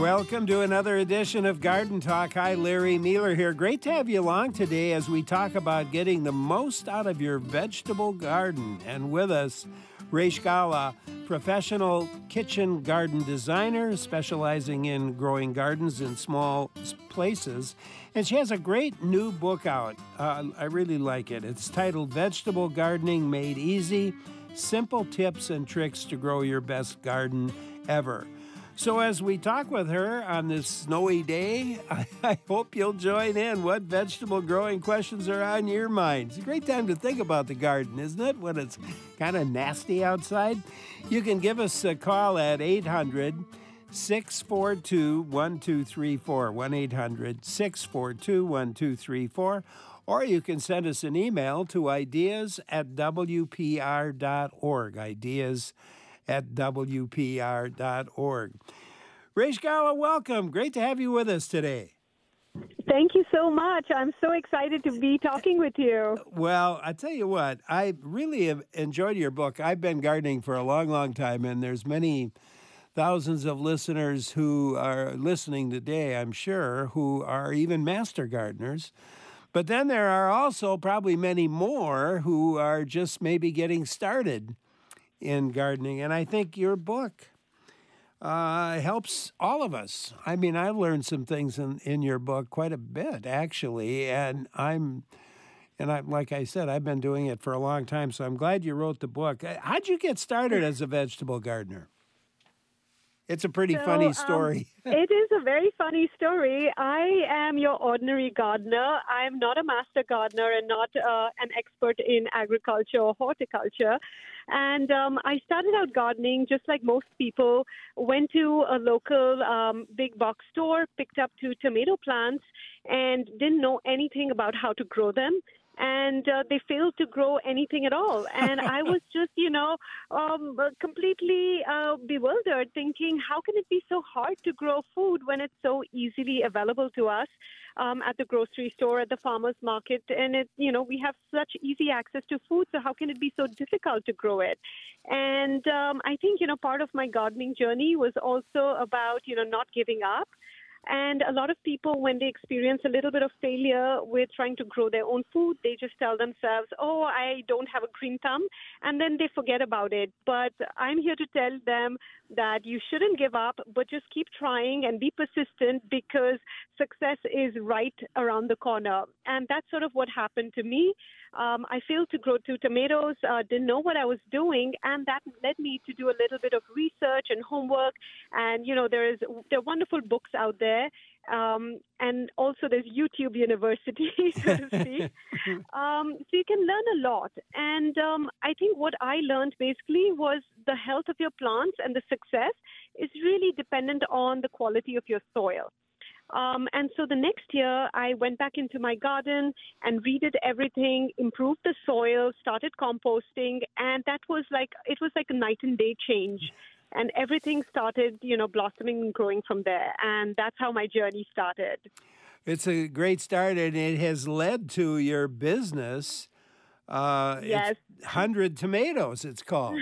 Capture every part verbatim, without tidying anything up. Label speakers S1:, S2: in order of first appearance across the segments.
S1: Welcome to another edition of Garden Talk. Hi, Larry Mueller here. Great to have you along today as we talk about getting the most out of your vegetable garden. And with us, Raish Gala, professional kitchen garden designer specializing in growing gardens in small places. And she has a great new book out. Uh, I really like it. It's titled Vegetable Gardening Made Easy, Simple Tips and Tricks to Grow Your Best Garden Ever. So as we talk with her on this snowy day, I, I hope you'll join in. What vegetable growing questions are on your mind? It's a great time to think about the garden, isn't it, when it's kind of nasty outside? You can give us a call at eight hundred, six four two, one two three four, one eight hundred, six four two, one two three four, or you can send us an email to ideas at w p r dot org, ideas at w p r dot org. Raish Gala, welcome. Great to have you with us today.
S2: Thank you so much. I'm so excited to be talking with you.
S1: Well, I tell you what, I really have enjoyed your book. I've been gardening for a long, long time, and there's many thousands of listeners who are listening today, I'm sure, who are even master gardeners. But then there are also probably many more who are just maybe getting started in gardening. And I think your book uh, helps all of us. I mean, I learned some things in, in your book quite a bit, actually. And I'm, and I, like I said, I've been doing it for a long time, so I'm glad you wrote the book. How'd you get started as a vegetable gardener? It's a pretty
S2: so,
S1: funny story.
S2: Um, it is a very funny story. I am your ordinary gardener. I'm not a master gardener and not uh, an expert in agriculture or horticulture. And um, I started out gardening just like most people, went to a local um, big box store, picked up two tomato plants, and didn't know anything about how to grow them. And uh, they failed to grow anything at all. And I was just, you know, um, completely uh, bewildered, thinking, how can it be so hard to grow food when it's so easily available to us um, at the grocery store, at the farmer's market? And, it, you know, we have such easy access to food, so how can it be so difficult to grow it? And um, I think, you know, part of my gardening journey was also about, you know, not giving up. And a lot of people, when they experience a little bit of failure with trying to grow their own food, they just tell themselves, oh, I don't have a green thumb, and then they forget about it. But I'm here to tell them that you shouldn't give up, but just keep trying and be persistent, because success is right around the corner. And that's sort of what happened to me. Um, I failed to grow two tomatoes, uh, didn't know what I was doing, and that led me to do a little bit of research and homework. And, you know, there is there are wonderful books out there. Um, and also there's YouTube University, so to speak. um, so you can learn a lot. And um, I think what I learned basically was the health of your plants and the success is really dependent on the quality of your soil. Um, and so the next year, I went back into my garden and redid everything, improved the soil, started composting, and that was like, it was like a night and day change. And everything started, you know, blossoming and growing from there. And that's how my journey started.
S1: It's a great start, and it has led to your business. Uh,
S2: yes.
S1: It's one hundred Tomatoes, it's called.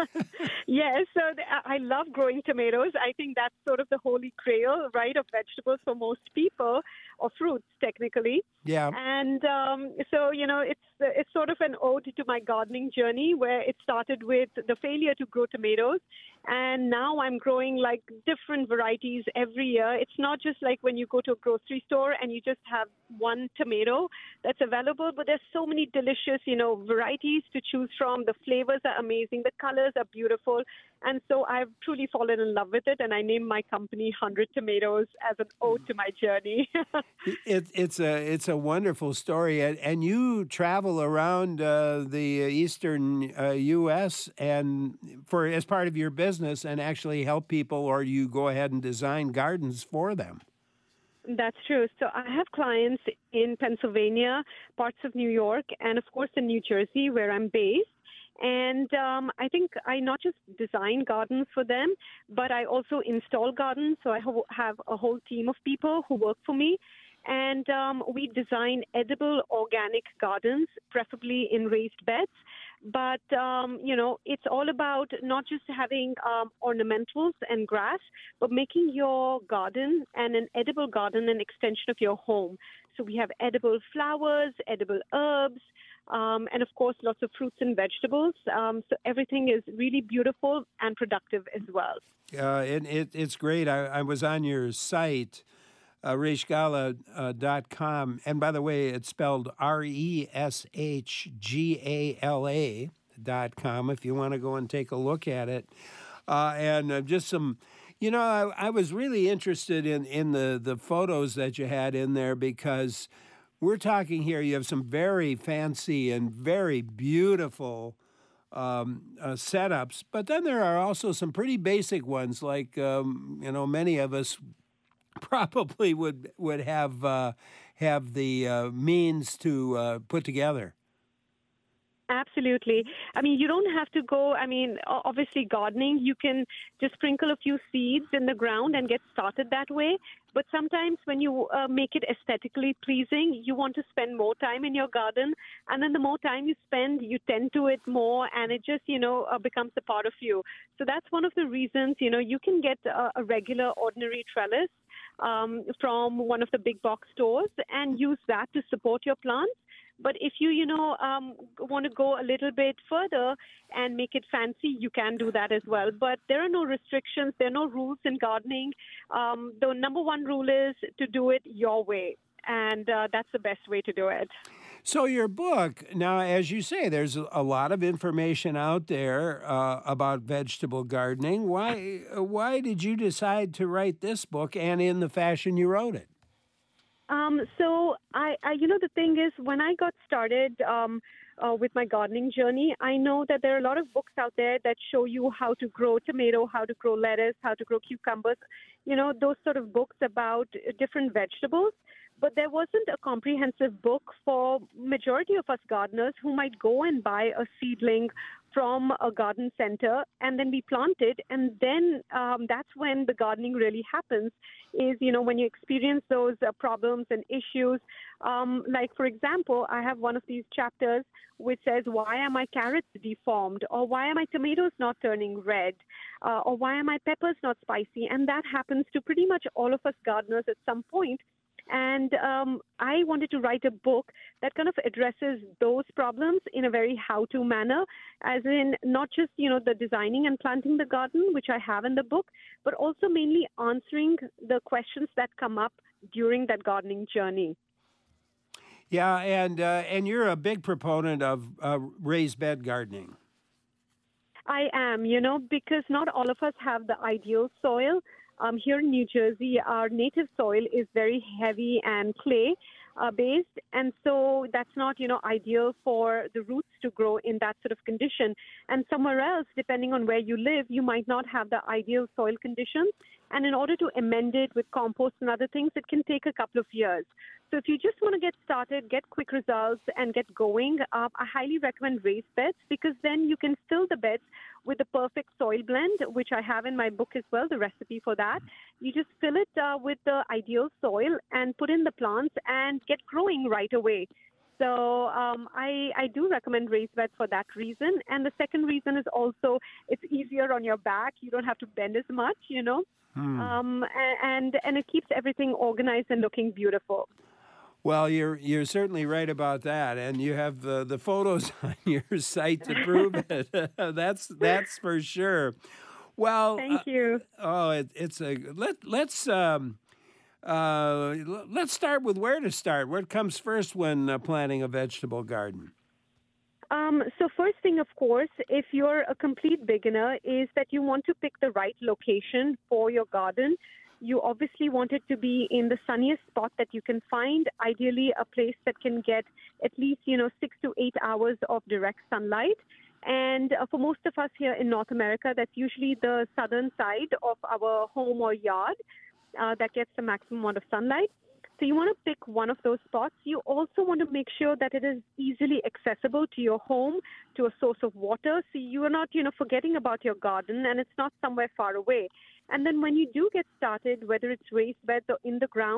S2: Yes, so the, I love growing tomatoes. I think that's sort of the holy grail, right, of vegetables for most people, or fruits, technically.
S1: Yeah.
S2: And um, so, you know, it's it's sort of an ode to my gardening journey, where it started with the failure to grow tomatoes. And now I'm growing like different varieties every year. It's not just like when you go to a grocery store and you just have one tomato that's available, but there's so many delicious, you know, varieties to choose from. The flavors are amazing. The colors are beautiful. And so I've truly fallen in love with it, and I named my company one hundred Tomatoes as an ode to my journey.
S1: it, it's a it's a wonderful story, and, and you travel around uh, the eastern uh, U S and for as part of your business, and actually help people, or you go ahead and design gardens for them.
S2: That's true. So I have clients in Pennsylvania, parts of New York, and of course in New Jersey, where I'm based. And um, I think I not just design gardens for them, but I also install gardens. So I ho- have a whole team of people who work for me. And um, we design edible organic gardens, preferably in raised beds. But, um, you know, it's all about not just having um, ornamentals and grass, but making your garden and an edible garden an extension of your home. So we have edible flowers, edible herbs, um, and of course, lots of fruits and vegetables. Um, so everything is really beautiful and productive as well.
S1: Uh, it, it, it's great. I, I was on your site, uh, reshgala dot com. And by the way, it's spelled R E S H G A L A dot com if you want to go and take a look at it. Uh, and uh, just some, you know, I, I was really interested in, in the, the photos that you had in there because we're talking here, you have some very fancy and very beautiful Um, uh, setups, but then there are also some pretty basic ones, like um, you know, many of us probably would would have uh, have the uh, means to uh, put together.
S2: Absolutely. I mean, you don't have to go, I mean, obviously gardening, you can just sprinkle a few seeds in the ground and get started that way. But sometimes when you uh, make it aesthetically pleasing, you want to spend more time in your garden. And then the more time you spend, you tend to it more and it just, you know, uh, becomes a part of you. So that's one of the reasons, you know, you can get a, a regular ordinary trellis um, from one of the big box stores and use that to support your plants. But if you, you know, um, want to go a little bit further and make it fancy, you can do that as well. But there are no restrictions. There are no rules in gardening. Um, the number one rule is to do it your way. And uh, that's the best way to do it.
S1: So your book, now, as you say, there's a lot of information out there uh, about vegetable gardening. Why, why did you decide to write this book and in the fashion you wrote it?
S2: Um, so, I, I, you know, the thing is, when I got started um, uh, with my gardening journey, I know that there are a lot of books out there that show you how to grow tomato, how to grow lettuce, how to grow cucumbers, you know, those sort of books about different vegetables. But there wasn't a comprehensive book for majority of us gardeners who might go and buy a seedling from a garden center and then we plant it. And then um, that's when the gardening really happens is, you know, when you experience those uh, problems and issues. Um, like, for example, I have one of these chapters which says, why are my carrots deformed? Or why are my tomatoes not turning red? Uh, or why are my peppers not spicy? And that happens to pretty much all of us gardeners at some point. And um, I wanted to write a book that kind of addresses those problems in a very how-to manner, as in not just, you know, the designing and planting the garden, which I have in the book, but also mainly answering the questions that come up during that gardening journey.
S1: Yeah, and uh, and you're a big proponent of uh, raised bed gardening.
S2: I am, you know, because not all of us have the ideal soil. Um, here in New Jersey, our native soil is very heavy and clay uh, based, and so that's not, you know, ideal for the roots to grow in that sort of condition. And somewhere else, depending on where you live, you might not have the ideal soil conditions. And in order to amend it with compost and other things, it can take a couple of years. So if you just want to get started, get quick results, and get going, uh, I highly recommend raised beds because then you can fill the beds with the perfect soil blend, which I have in my book as well, the recipe for that. You just fill it uh, with the ideal soil and put in the plants and get growing right away. So um, I, I do recommend raised beds for that reason. And the second reason is also it's easier on your back. You don't have to bend as much, you know, hmm. um, and, and it keeps everything organized and looking beautiful.
S1: Well, you're you're certainly right about that, and you have the, the photos on your site to prove it. that's that's for sure. Well,
S2: thank you.
S1: Uh, oh, it, it's a let let's um, uh, let's start with where to start. What comes first when uh, planting a vegetable garden?
S2: Um, so first thing, of course, if you're a complete beginner, is that you want to pick the right location for your garden. You obviously want it to be in the sunniest spot that you can find, ideally a place that can get at least, you know, six to eight hours of direct sunlight. And uh, for most of us here in North America, that's usually the southern side of our home or yard uh, that gets the maximum amount of sunlight. So you want to pick one of those spots. You also want to make sure that it is easily accessible to your home, to a source of water, so you are not, you know, forgetting about your garden and it's not somewhere far away. And then when you do get started, whether it's raised beds or in the ground,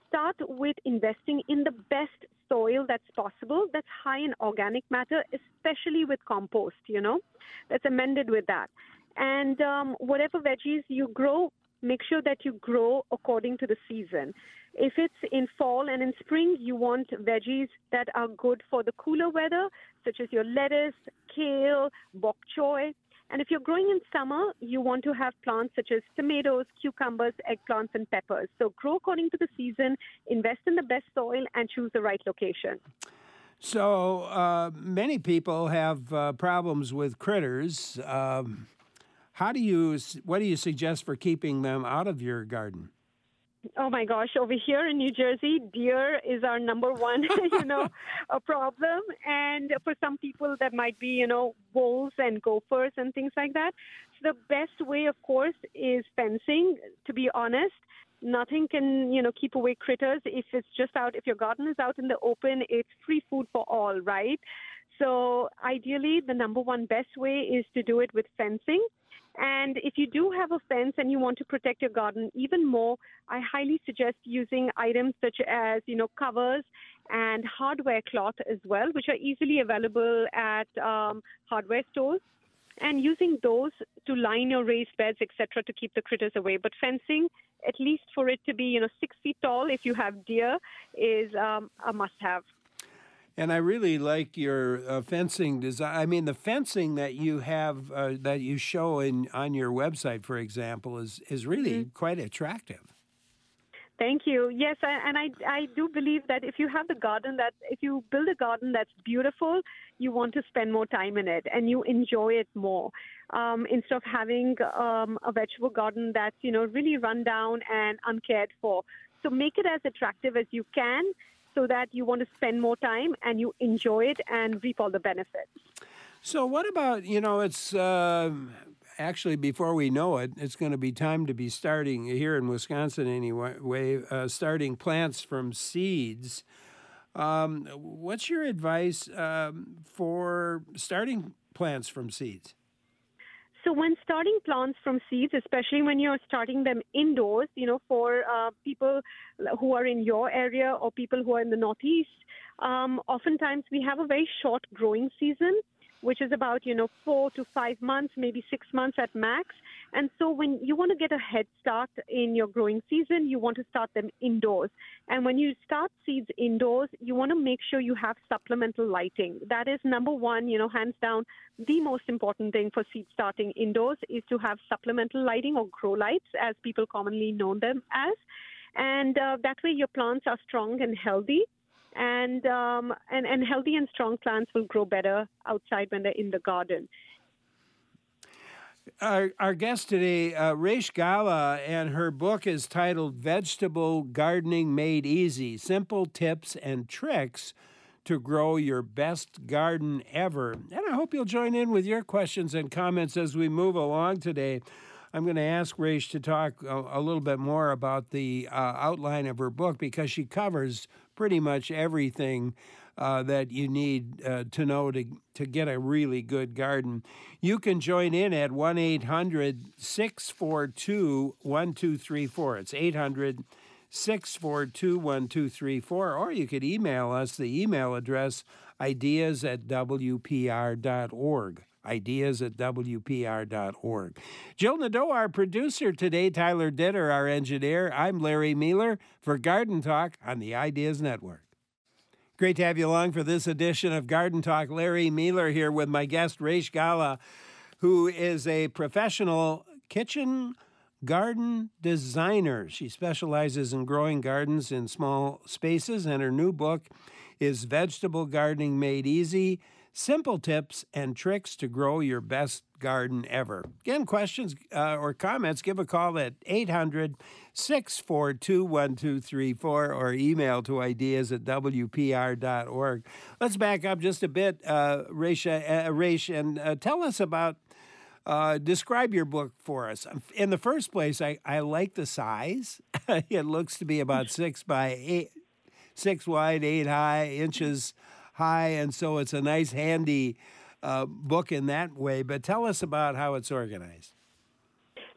S2: start with investing in the best soil that's possible, that's high in organic matter, especially with compost, you know, that's amended with that. And um, whatever veggies you grow, make sure that you grow according to the season. If it's in fall and in spring, you want veggies that are good for the cooler weather, such as your lettuce, kale, bok choy. And if you're growing in summer, you want to have plants such as tomatoes, cucumbers, eggplants, and peppers. So grow according to the season, invest in the best soil, and choose the right location.
S1: So uh, many people have uh, problems with critters. Um, how do you? What do you suggest for keeping them out of your garden?
S2: Oh my gosh, over here in New Jersey, deer is our number one, you know, a problem. And for some people that might be, you know, wolves and gophers and things like that. So the best way, of course, is fencing, to be honest. Nothing can, you know, keep away critters. If it's just out, if your garden is out in the open, it's free food for all, right? So ideally, the number one best way is to do it with fencing. And if you do have a fence and you want to protect your garden even more, I highly suggest using items such as, you know, covers and hardware cloth as well, which are easily available at um, hardware stores, and using those to line your raised beds, et cetera, to keep the critters away. But fencing, at least for it to be, you know, six feet tall if you have deer, is um, a must-have.
S1: And I really like your uh, fencing design. I mean, the fencing that you have, uh, that you show in on your website, for example, is is really mm-hmm. quite attractive.
S2: Thank you. Yes, and I I do believe that if you have the garden, that if you build a garden that's beautiful, you want to spend more time in it and you enjoy it more. Um, instead of having um, a vegetable garden that's, you know, really run down and uncared for. So make it as attractive as you can, so that you want to spend more time and you enjoy it and reap all the benefits.
S1: So what about, you know, it's uh, actually, before we know it, it's going to be time to be starting, here in Wisconsin anyway, uh, starting plants from seeds. Um, what's your advice um, for starting plants from seeds?
S2: So when starting plants from seeds, especially when you're starting them indoors, you know, for uh, people who are in your area or people who are in the Northeast, um, oftentimes we have a very short growing season, which is about, you know, four to five months, maybe six months at max. And so when you want to get a head start in your growing season, you want to start them indoors. And when you start seeds indoors, you want to make sure you have supplemental lighting. That is number one, you know, hands down, the most important thing for seed starting indoors is to have supplemental lighting, or grow lights, as people commonly know them as. And uh, that way your plants are strong and healthy. And, um, and and healthy and strong plants will grow better outside when they're in the garden.
S1: Our, our guest today, uh, Raish Gala, and her book is titled Vegetable Gardening Made Easy, Simple Tips and Tricks to Grow Your Best Garden Ever. And I hope you'll join in with your questions and comments as we move along today. I'm going to ask Raish to talk a, a little bit more about the uh, outline of her book, because she covers pretty much everything uh, that you need uh, to know to, to get a really good garden. You can join in at one eight hundred six four two one two three four. It's eight hundred six four two one two three four, or you could email us. The email address, ideas at w p r dot org. ideas at w p r dot org. Jill Nadeau, our producer today, Tyler Ditter, our engineer. I'm Larry Mealer for Garden Talk on the Ideas Network. Great to have you along for this edition of Garden Talk. Larry Mealer here with my guest, Raish Gala, who is a professional kitchen garden designer. She specializes in growing gardens in small spaces, and her new book is Vegetable Gardening Made Easy, Simple Tips and Tricks to Grow Your Best Garden Ever. Again, questions uh, or comments, give a call at eight hundred six four two one two three four or email to ideas at w p r dot org. Let's back up just a bit, uh, Raish, uh, Raish, and uh, tell us about, uh, describe your book for us. In the first place, I, I like the size. It looks to be about six by eight, six wide, eight high, inches high, and so it's a nice, handy uh, book in that way. But tell us about how it's organized.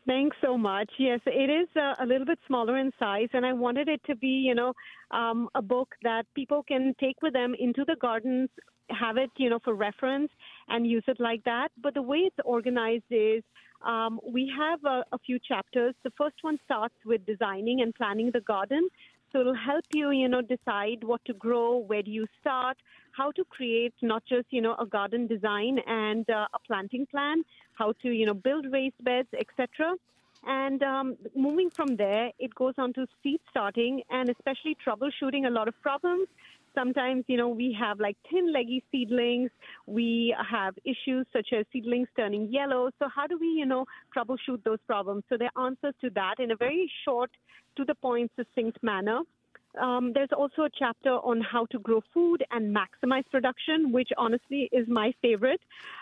S2: Thanks so much. Yes, it is uh, a little bit smaller in size, and I wanted it to be, you know, um, a book that people can take with them into the gardens, have it, you know, for reference and use it like that. But the way it's organized is um, we have a, a few chapters. The first one starts with designing and planning the garden. So it'll help you, you know, decide what to grow, where do you start, how to create not just, you know, a garden design and uh, a planting plan, how to, you know, build raised beds, et cetera. And um, moving from there, it goes on to seed starting and especially troubleshooting a lot of problems. Sometimes, you know, we have like thin leggy seedlings. We have issues such as seedlings turning yellow. So how do we, you know, troubleshoot those problems? So there are answers to that in a very short, to the point, succinct manner. Um, there's also a chapter on how to grow food and maximize production, which honestly is my favorite.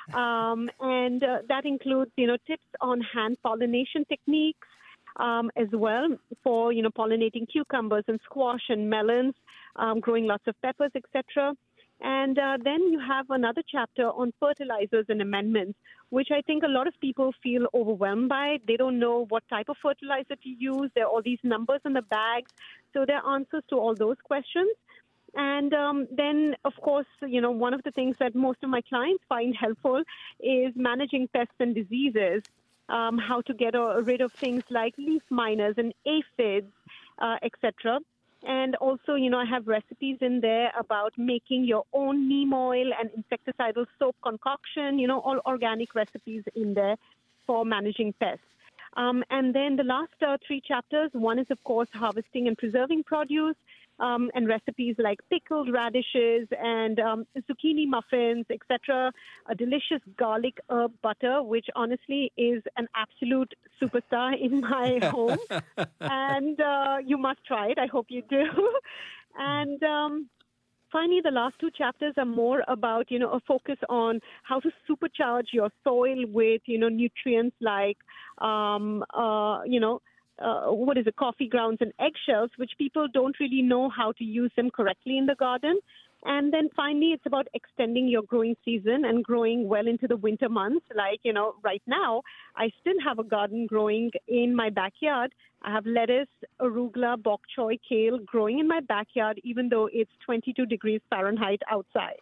S2: Um, and uh, that includes, you know, tips on hand pollination techniques um, as well for, you know, pollinating cucumbers and squash and melons, um, growing lots of peppers, et cetera. And uh, then you have another chapter on fertilizers and amendments, which I think a lot of people feel overwhelmed by. They don't know what type of fertilizer to use. There are all these numbers in the bags. So there are answers to all those questions. And um, then, of course, you know, one of the things that most of my clients find helpful is managing pests and diseases, um, how to get uh, rid of things like leaf miners and aphids, uh, et cetera. And also, you know, I have recipes in there about making your own neem oil and insecticidal soap concoction, you know, all organic recipes in there for managing pests. Um, and then the last uh, three chapters, one is, of course, harvesting and preserving produce, um, and recipes like pickled radishes and um, zucchini muffins, et cetera. A delicious garlic herb butter, which honestly is an absolute superstar in my home. And uh, you must try it. I hope you do. And um, finally, the last two chapters are more about, you know, a focus on how to supercharge your soil with, you know, nutrients like, um, uh, you know, uh, what is it, coffee grounds and eggshells, which people don't really know how to use them correctly in the garden. And then finally, it's about extending your growing season and growing well into the winter months. Like, you know, right now, I still have a garden growing in my backyard. I have lettuce, arugula, bok choy, kale growing in my backyard, even though it's twenty-two degrees Fahrenheit outside.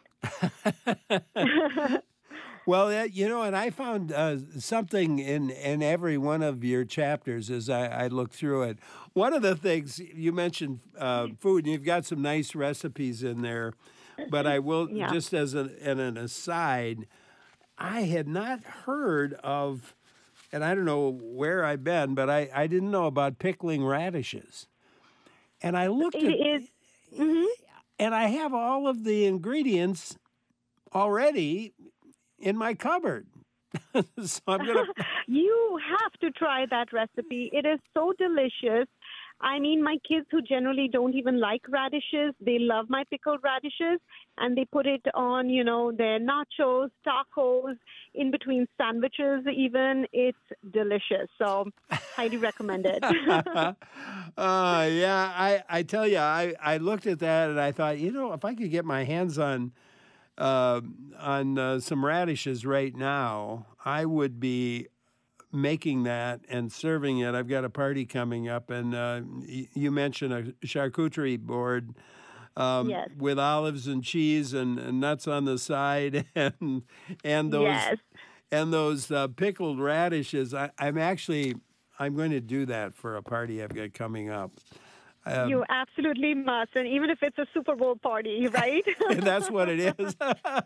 S1: Well, uh, you know, and I found uh, something in, in every one of your chapters as I, I looked through it. One of the things you mentioned uh, food, and you've got some nice recipes in there, but I will, yeah. just as an, an aside, I had not heard of, and I don't know where I've been, but I, I didn't know about pickling radishes. And I looked
S2: it
S1: at
S2: is, mm-hmm.
S1: and I have all of the ingredients already in my cupboard. So I'm gonna.
S2: You have to try that recipe. It is so delicious. I mean, my kids who generally don't even like radishes, they love my pickled radishes, and they put it on, you know, their nachos, tacos, in between sandwiches even. It's delicious. So highly recommend it.
S1: uh, yeah, I, I tell you, I, I looked at that and I thought, you know, if I could get my hands on Uh, on uh, some radishes right now, I would be making that and serving it. I've got a party coming up, and uh, y- you mentioned a charcuterie board um,
S2: yes.
S1: with olives and cheese and, and nuts on the side, and and those
S2: yes.
S1: and those uh, pickled radishes. I, I'm actually I'm going to do that for a party I've got coming up.
S2: Um, you absolutely must, and even if it's a Super Bowl party, right?
S1: That's what it is.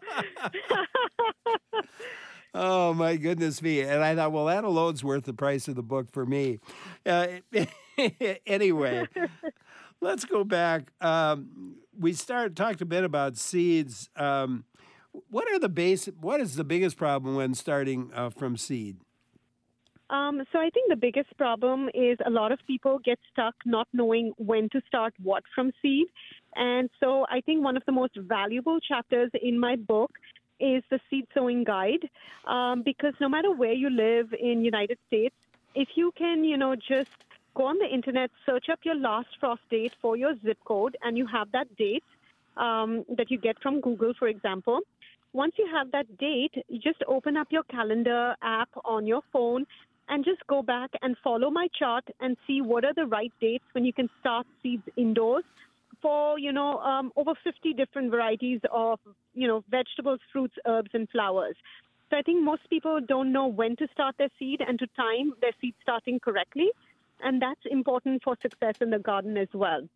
S1: Oh, my goodness me. And I thought, well, that alone's worth the price of the book for me. Uh, anyway, let's go back. Um, we start talked a bit about seeds. Um, what are the base? What is the biggest problem when starting uh, from seed?
S2: Um, so I think the biggest problem is a lot of people get stuck not knowing when to start what from seed. And so I think one of the most valuable chapters in my book is the seed sowing guide, um, because no matter where you live in United States, if you can, you know, just go on the internet, search up your last frost date for your zip code, and you have that date um, that you get from Google, for example. Once you have that date, you just open up your calendar app on your phone and just go back and follow my chart and see what are the right dates when you can start seeds indoors for, you know, um, over fifty different varieties of, you know, vegetables, fruits, herbs, and flowers. So I think most people don't know when to start their seed and to time their seed starting correctly. And that's important for success in the garden as well.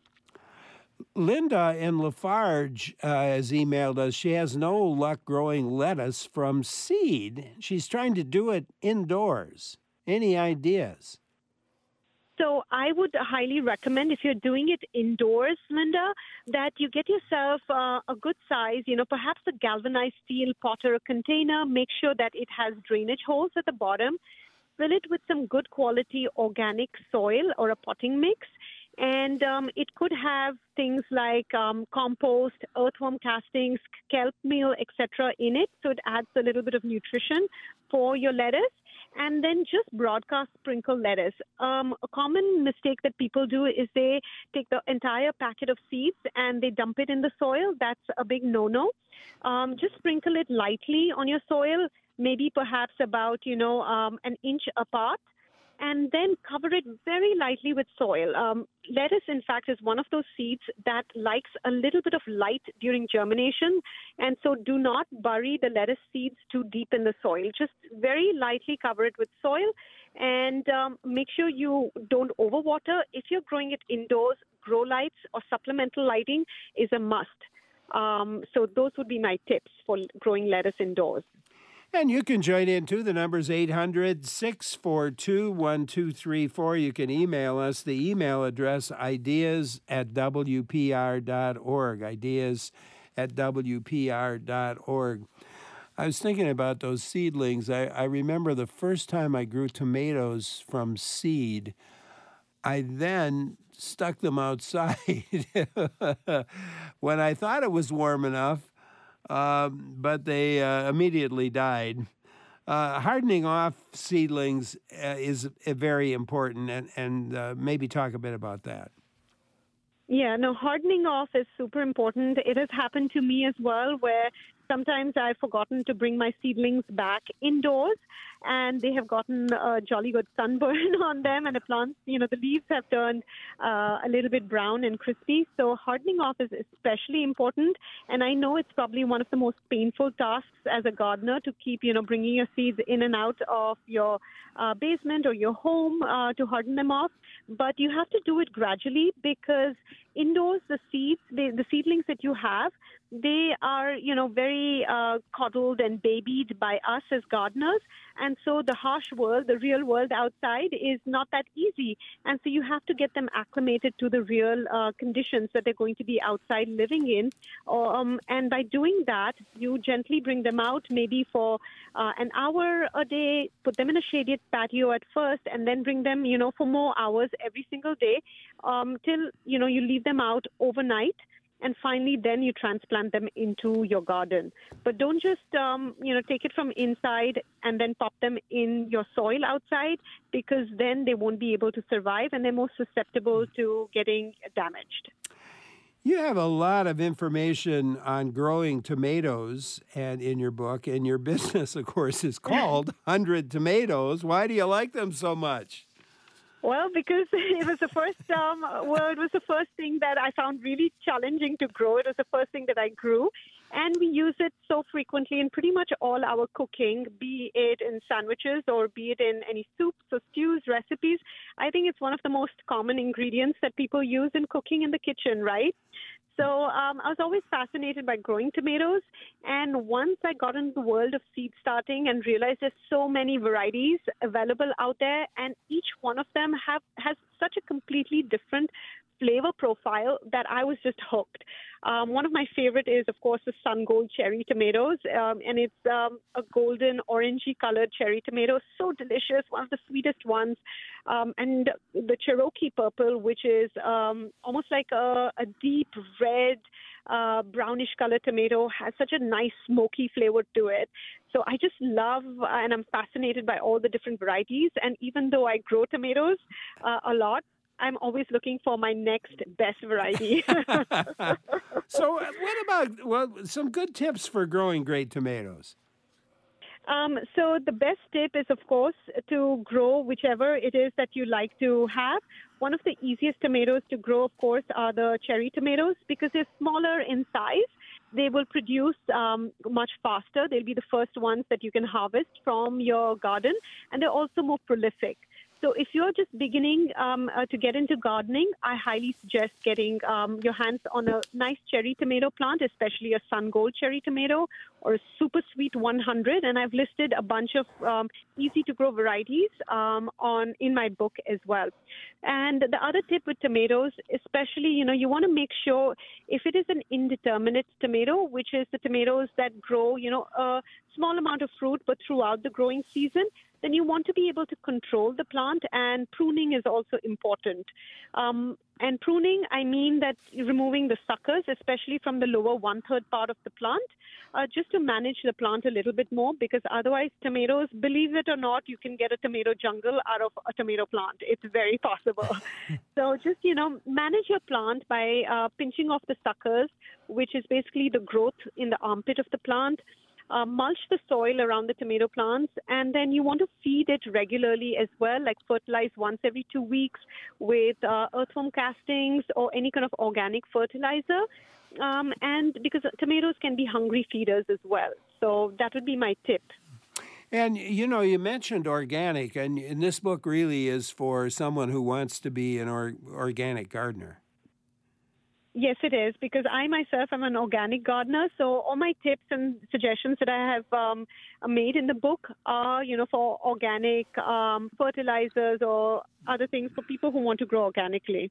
S1: Linda in Lafarge uh, has emailed us. She has no luck growing lettuce from seed. She's trying to do it indoors. Any ideas?
S2: So I would highly recommend, if you're doing it indoors, Linda, that you get yourself uh, a good size, you know, perhaps a galvanized steel pot or a container. Make sure that it has drainage holes at the bottom. Fill it with some good quality organic soil or a potting mix. And um, it could have things like um, compost, earthworm castings, kelp meal, et cetera in it. So it adds a little bit of nutrition for your lettuce. And then just broadcast sprinkle lettuce. Um, a common mistake that people do is they take the entire packet of seeds and they dump it in the soil. That's a big no-no. Um, just sprinkle it lightly on your soil, maybe perhaps about, you know, um, an inch apart. And then cover it very lightly with soil. Um, lettuce, in fact, is one of those seeds that likes a little bit of light during germination. And so do not bury the lettuce seeds too deep in the soil. Just very lightly cover it with soil and um, make sure you don't overwater. If you're growing it indoors, grow lights or supplemental lighting is a must. Um, so those would be my tips for growing lettuce indoors.
S1: And you can join in too. The number's eight hundred, six four two, one two three four. You can email us. The email address, ideas at w p r dot org. Ideas at w p r dot org. I was thinking about those seedlings. I, I remember the first time I grew tomatoes from seed, I then stuck them outside when I thought it was warm enough. Uh, but they uh, immediately died. Uh, hardening off seedlings uh, is uh, very important, and, and uh, maybe talk a bit about that.
S2: Yeah, no, hardening off is super important. It has happened to me as well, where sometimes I've forgotten to bring my seedlings back indoors, and they have gotten a jolly good sunburn on them, and the plants, you know, the leaves have turned uh, a little bit brown and crispy. So hardening off is especially important, and I know it's probably one of the most painful tasks as a gardener to keep, you know, bringing your seeds in and out of your uh, basement or your home uh, to harden them off. But you have to do it gradually, because indoors, the seeds, they, the seedlings that you have, they are, you know, very uh, coddled and babied by us as gardeners. And so the harsh world, the real world outside is not that easy. And so you have to get them acclimated to the real uh, conditions that they're going to be outside living in. Um, and by doing that, you gently bring them out maybe for uh, an hour a day, put them in a shaded patio at first, and then bring them, you know, for more hours every single day um, till, you know, you leave them out overnight. And finally, then you transplant them into your garden. But don't just, um, you know, take it from inside and then pop them in your soil outside, because then they won't be able to survive and they're more susceptible to getting damaged.
S1: You have a lot of information on growing tomatoes, and in your book, and your business, of course, is called one hundred Tomatoes. Why do you like them so much?
S2: Well, because it was the first, um, well, it was the first thing that I found really challenging to grow. It was the first thing that I grew. And we use it so frequently in pretty much all our cooking, be it in sandwiches or be it in any soups or stews, recipes. I think it's one of the most common ingredients that people use in cooking in the kitchen, right? So um, I was always fascinated by growing tomatoes. And once I got into the world of seed starting and realized there's so many varieties available out there, and each one of them have has such a completely different flavor profile that I was just hooked. Um, one of my favorite is, of course, the Sun Gold cherry tomatoes, um, and it's um, a golden orangey colored cherry tomato, so delicious, one of the sweetest ones. Um, and the Cherokee purple, which is um, almost like a, a deep red, uh, brownish colored tomato, has such a nice smoky flavor to it. So I just love uh, and I'm fascinated by all the different varieties. And even though I grow tomatoes uh, a lot, I'm always looking for my next best variety.
S1: So what about, well, some good tips for growing great tomatoes?
S2: Um, so the best tip is, of course, to grow whichever it is that you like to have. One of the easiest tomatoes to grow, of course, are the cherry tomatoes because they're smaller in size. They will produce um, much faster. They'll be the first ones that you can harvest from your garden, and they're also more prolific. So if you're just beginning um, uh, to get into gardening, I highly suggest getting um, your hands on a nice cherry tomato plant, especially a Sun Gold cherry tomato or a Super Sweet one hundred. And I've listed a bunch of um, easy-to-grow varieties um, on in my book as well. And the other tip with tomatoes, especially, you know, you want to make sure if it is an indeterminate tomato, which is the tomatoes that grow, you know, a small amount of fruit, but throughout the growing season, then you want to be able to control the plant, and pruning is also important. Um, and pruning, I mean that removing the suckers, especially from the lower one-third part of the plant, uh, just to manage the plant a little bit more, because otherwise tomatoes, believe it or not, you can get a tomato jungle out of a tomato plant. It's very possible. So just, you know, manage your plant by uh, pinching off the suckers, which is basically the growth in the armpit of the plant. Uh, mulch the soil around the tomato plants, and then you want to feed it regularly as well, like fertilize once every two weeks with uh, earthworm castings or any kind of organic fertilizer. Um, and because tomatoes can be hungry feeders as well. So that would be my tip.
S1: And, you know, you mentioned organic, and, and this book really is for someone who wants to be an or, organic gardener.
S2: Yes, it is, because I myself am an organic gardener. So all my tips and suggestions that I have um, made in the book are, you know, for organic um, fertilizers or other things for people who want to grow organically.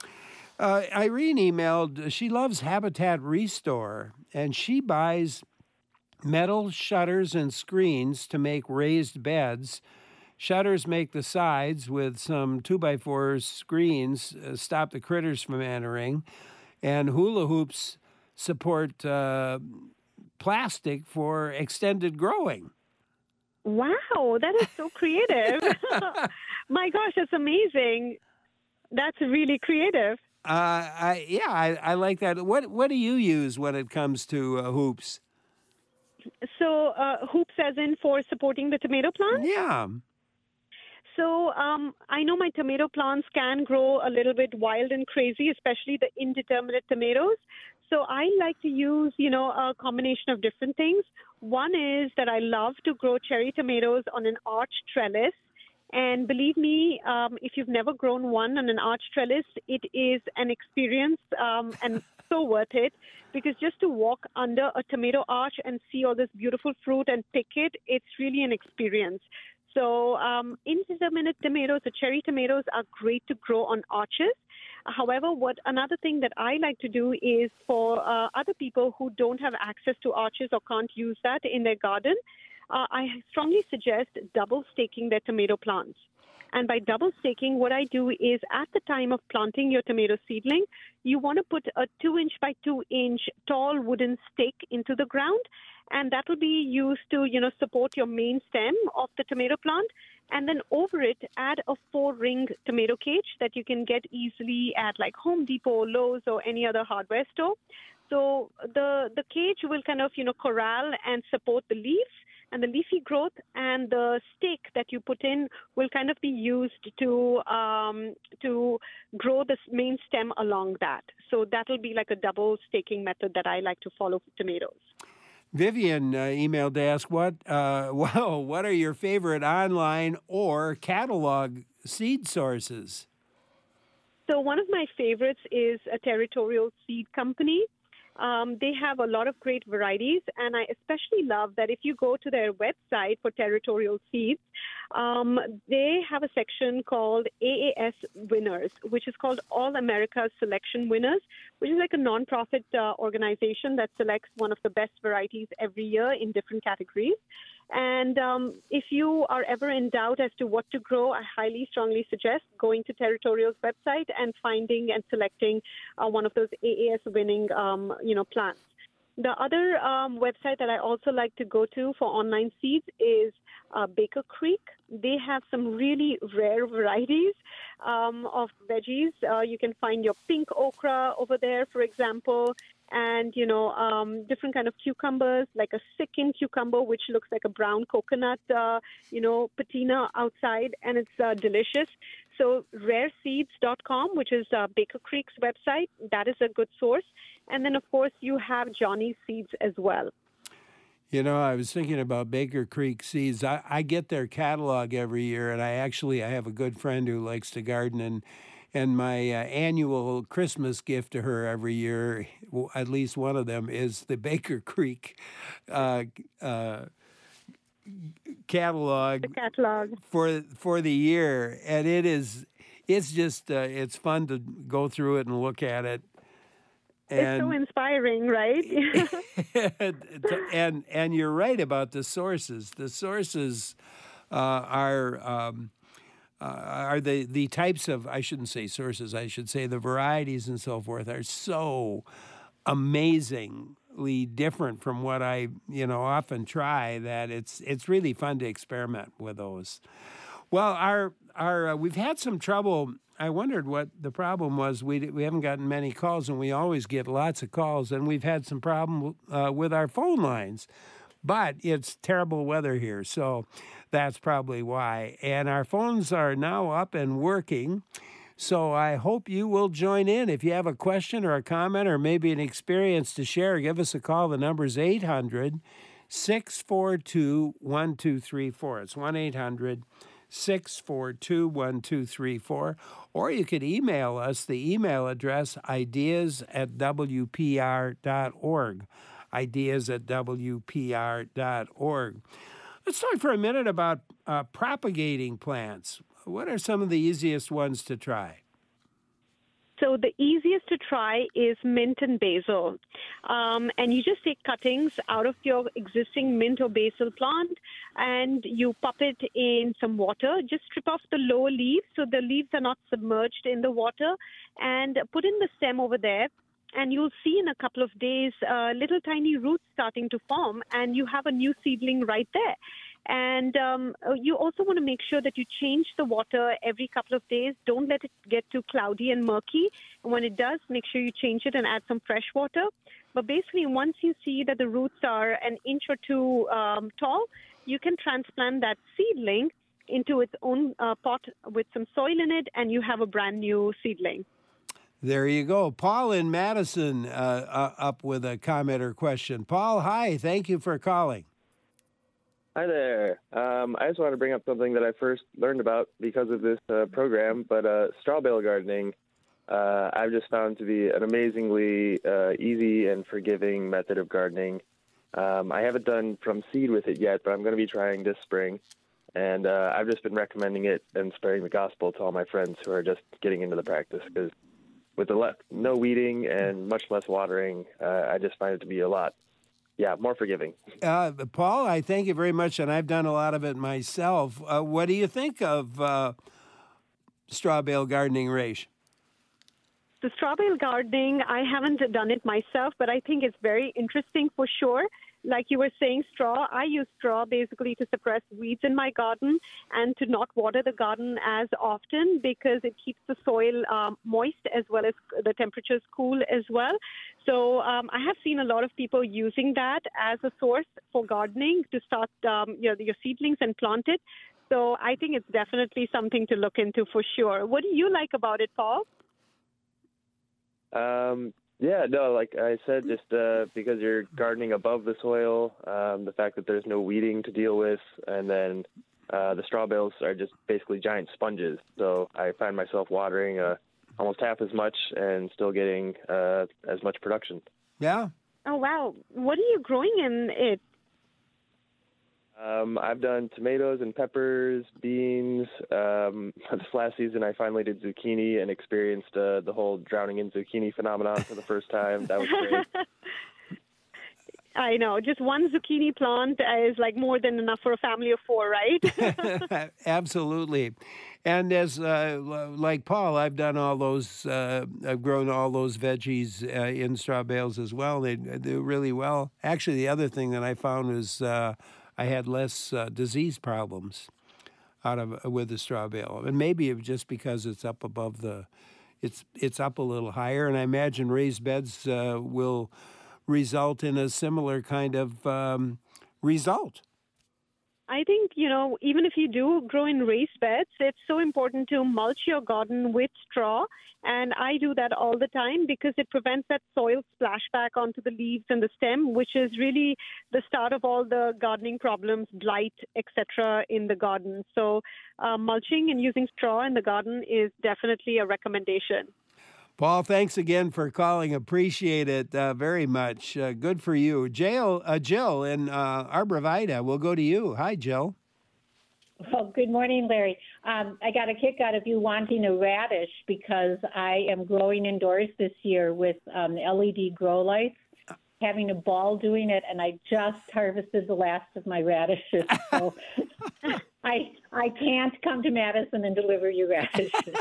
S1: Uh, Irene emailed, she loves Habitat Restore, and she buys metal shutters and screens to make raised beds. Shutters make the sides with some two by four screens, uh, stop the critters from entering. And hula hoops support uh, plastic for extended growing.
S2: Wow, that is so creative. My gosh, that's amazing. That's really creative.
S1: Uh, I, yeah, I, I like that. What what do you use when it comes to uh, hoops?
S2: So uh, hoops as in for supporting the tomato plant?
S1: Yeah.
S2: So um, I know my tomato plants can grow a little bit wild and crazy, especially the indeterminate tomatoes. So I like to use, you know, a combination of different things. One is that I love to grow cherry tomatoes on an arch trellis. And believe me, um, if you've never grown one on an arch trellis, it is an experience um, and so worth it, because just to walk under a tomato arch and see all this beautiful fruit and pick it, it's really an experience. So um, indeterminate tomatoes, the cherry tomatoes, are great to grow on arches. However, what another thing that I like to do is for uh, other people who don't have access to arches or can't use that in their garden, uh, I strongly suggest double staking their tomato plants. And by double staking, what I do is at the time of planting your tomato seedling, you want to put a two inch by two inch tall wooden stake into the ground. And that will be used to, you know, support your main stem of the tomato plant. And then over it, add a four-ring tomato cage that you can get easily at like Home Depot, Lowe's, or any other hardware store. So the the cage will kind of, you know, corral and support the leaves and the leafy growth, and the stake that you put in will kind of be used to um, to grow the main stem along that. So that will be like a double staking method that I like to follow for tomatoes.
S1: Vivian uh, emailed to ask, what, uh, well, what are your favorite online or catalog seed sources?
S2: So one of my favorites is a Territorial Seed Company. Um, they have a lot of great varieties, and I especially love that if you go to their website for Territorial Seeds, um, they have a section called A A S Winners, which is called All America's Selection Winners, which is like a nonprofit uh, organization that selects one of the best varieties every year in different categories. And um, if you are ever in doubt as to what to grow, I highly strongly suggest going to Territorial's website and finding and selecting uh, one of those A A S winning, um, you know, plants. The other um, website that I also like to go to for online seeds is uh, Baker Creek. They have some really rare varieties um, of veggies. Uh, you can find your pink okra over there, for example. and, you know, um, different kind of cucumbers, like a Sikkim cucumber, which looks like a brown coconut, uh, you know, patina outside, and it's uh, delicious. So rare seeds dot com, which is uh, Baker Creek's website, that is a good source. And then, of course, you have Johnny's Seeds as well.
S1: You know, I was thinking about Baker Creek Seeds. I, I get their catalog every year, and I actually I have a good friend who likes to garden, and and my uh, annual Christmas gift to her every year, at least one of them, is the Baker Creek uh, uh, catalog,
S2: The catalog
S1: for for the year, and it is it's just uh, it's fun to go through it and look at it.
S2: And, it's so inspiring, right?
S1: and and you're right about the sources. The sources uh, are um, uh, are the the types of, I shouldn't say sources, I should say the varieties and so forth are so amazingly different from what I you know often try that it's it's really fun to experiment with those. Well, our our uh, we've had some trouble. I wondered what the problem was. We we haven't gotten many calls, and we always get lots of calls, and we've had some problem uh, with our phone lines. But it's terrible weather here, so that's probably why. And our phones are now up and working, so I hope you will join in. If you have a question or a comment or maybe an experience to share, give us a call. The number is eight hundred, six four two, one two three four. It's one eight hundred, six four two, one two three four. Or you could email us, the email address, ideas at w p r dot org, ideas at w p r dot org. Let's talk for a minute about uh, propagating plants. What are some of the easiest ones to try?
S2: So the easiest to try is mint and basil. Um, and you just take cuttings out of your existing mint or basil plant and you pop it in some water. Just strip off the lower leaves so the leaves are not submerged in the water, and put in the stem over there. And you'll see in a couple of days uh, little tiny roots starting to form, and you have a new seedling right there. And um, you also want to make sure that you change the water every couple of days. Don't let it get too cloudy and murky. And when it does, make sure you change it and add some fresh water. But basically, once you see that the roots are an inch or two um, tall, you can transplant that seedling into its own uh, pot with some soil in it, and you have a brand new seedling.
S1: There you go. Paul in Madison uh, uh, up with a comment or question. Paul, hi. Thank you for calling.
S3: Hi there. Um, I just want to bring up something that I first learned about because of this uh, program, but uh, straw bale gardening, uh, I've just found to be an amazingly uh, easy and forgiving method of gardening. Um, I haven't done from seed with it yet, but I'm going to be trying this spring. And uh, I've just been recommending it and spreading the gospel to all my friends who are just getting into the practice, because with the le- no weeding and much less watering, uh, I just find it to be a lot Yeah, more forgiving.
S1: Uh, Paul, I thank you very much, and I've done a lot of it myself. Uh, what do you think of uh, straw bale gardening, Raish?
S2: The straw bale gardening, I haven't done it myself, but I think it's very interesting for sure. Like you were saying, straw, I use straw basically to suppress weeds in my garden and to not water the garden as often because it keeps the soil um, moist as well as the temperatures cool as well. So um, I have seen a lot of people using that as a source for gardening to start um, you know, your seedlings and plant it. So I think it's definitely something to look into for sure. What do you like about it, Paul?
S3: Um, yeah, no, like I said, just uh, because you're gardening above the soil, um, the fact that there's no weeding to deal with, and then uh, the straw bales are just basically giant sponges. So I find myself watering uh, almost half as much and still getting uh, as much production.
S1: Yeah.
S2: Oh, wow. What are you growing in it?
S3: Um, I've done tomatoes and peppers, beans. Um, this last season, I finally did zucchini and experienced uh, the whole drowning in zucchini phenomenon for the first time. That was great.
S2: I know. Just one zucchini plant is like more than enough for a family of four, right?
S1: Absolutely. And as uh, like Paul, I've done all those, uh, I've grown all those veggies uh, in straw bales as well. They do really well. Actually, the other thing that I found is uh, I had less uh, disease problems out of with the straw bale, and maybe it was just because it's up above the, it's it's up a little higher, and I imagine raised beds uh, will result in a similar kind of um, result.
S2: I think, you know, even if you do grow in raised beds, it's so important to mulch your garden with straw. And I do that all the time because it prevents that soil splashback onto the leaves and the stem, which is really the start of all the gardening problems, blight, et cetera, in the garden. So uh, mulching and using straw in the garden is definitely a recommendation.
S1: Paul, thanks again for calling. Appreciate it uh, very much. Uh, good for you. Jill, uh, Jill in uh, Arborvitae, we'll go to you. Hi, Jill.
S4: Well, good morning, Larry. Um, I got a kick out of you wanting a radish because I am growing indoors this year with um, L E D grow lights, having a ball doing it, and I just harvested the last of my radishes. So I I can't come to Madison and deliver you radishes.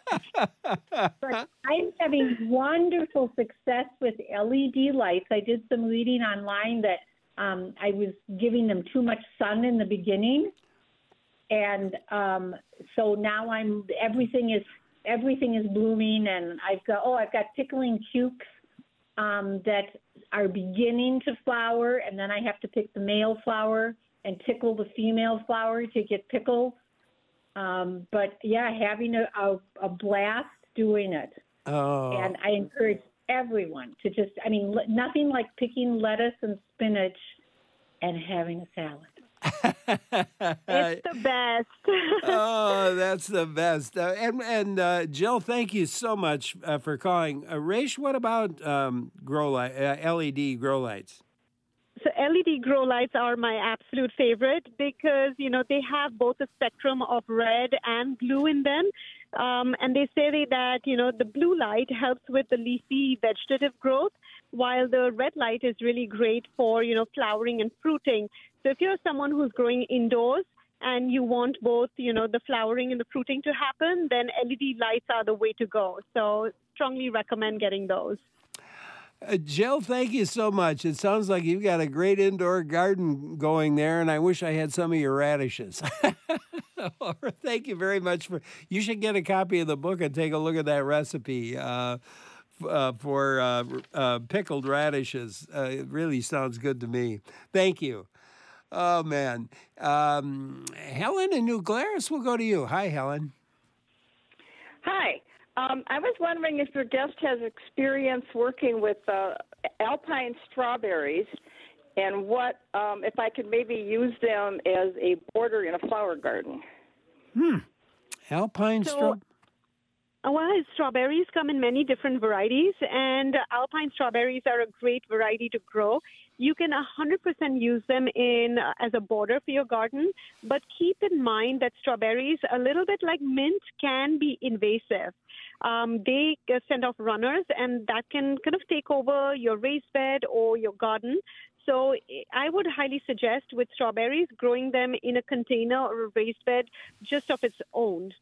S4: But I'm having wonderful success with L E D lights. I did some reading online that um, I was giving them too much sun in the beginning. And um, so now I'm everything is everything is blooming, and I've got oh I've got tickling cukes um, that are beginning to flower, and then I have to pick the male flower and tickle the female flower to get pickles. Um, but yeah, having a, a, a blast doing it.
S1: Oh.
S4: And I encourage everyone to just I mean nothing like picking lettuce and spinach and having a salad.
S2: It's the best.
S1: Oh, that's the best. Uh, and and uh, Jill, thank you so much uh, for calling. Uh, Raish, what about um, grow light, uh, L E D grow lights?
S2: So L E D grow lights are my absolute favorite because, you know, they have both a spectrum of red and blue in them. Um, and they say that, you know, the blue light helps with the leafy vegetative growth, while the red light is really great for, you know, flowering and fruiting. So if you're someone who's growing indoors and you want both, you know, the flowering and the fruiting to happen, then L E D lights are the way to go. So strongly recommend getting those.
S1: Uh, Jill, thank you so much. It sounds like you've got a great indoor garden going there, and I wish I had some of your radishes. Thank you very much. for. You should get a copy of the book and take a look at that recipe uh, uh, for uh, uh, pickled radishes. Uh, it really sounds good to me. Thank you. Oh, man. Um, Helen in New Glarus, we'll go to you. Hi, Helen.
S5: Hi. Um, I was wondering if your guest has experience working with uh, alpine strawberries and what, um, if I could maybe use them as a border in a flower garden.
S1: Hmm. Alpine
S2: So-
S1: straw.
S2: Well, strawberries come in many different varieties, and alpine strawberries are a great variety to grow. You can one hundred percent use them in uh, as a border for your garden, but keep in mind that strawberries, a little bit like mint, can be invasive. Um, they uh, send off runners, and that can kind of take over your raised bed or your garden. So I would highly suggest with strawberries growing them in a container or a raised bed just of its own.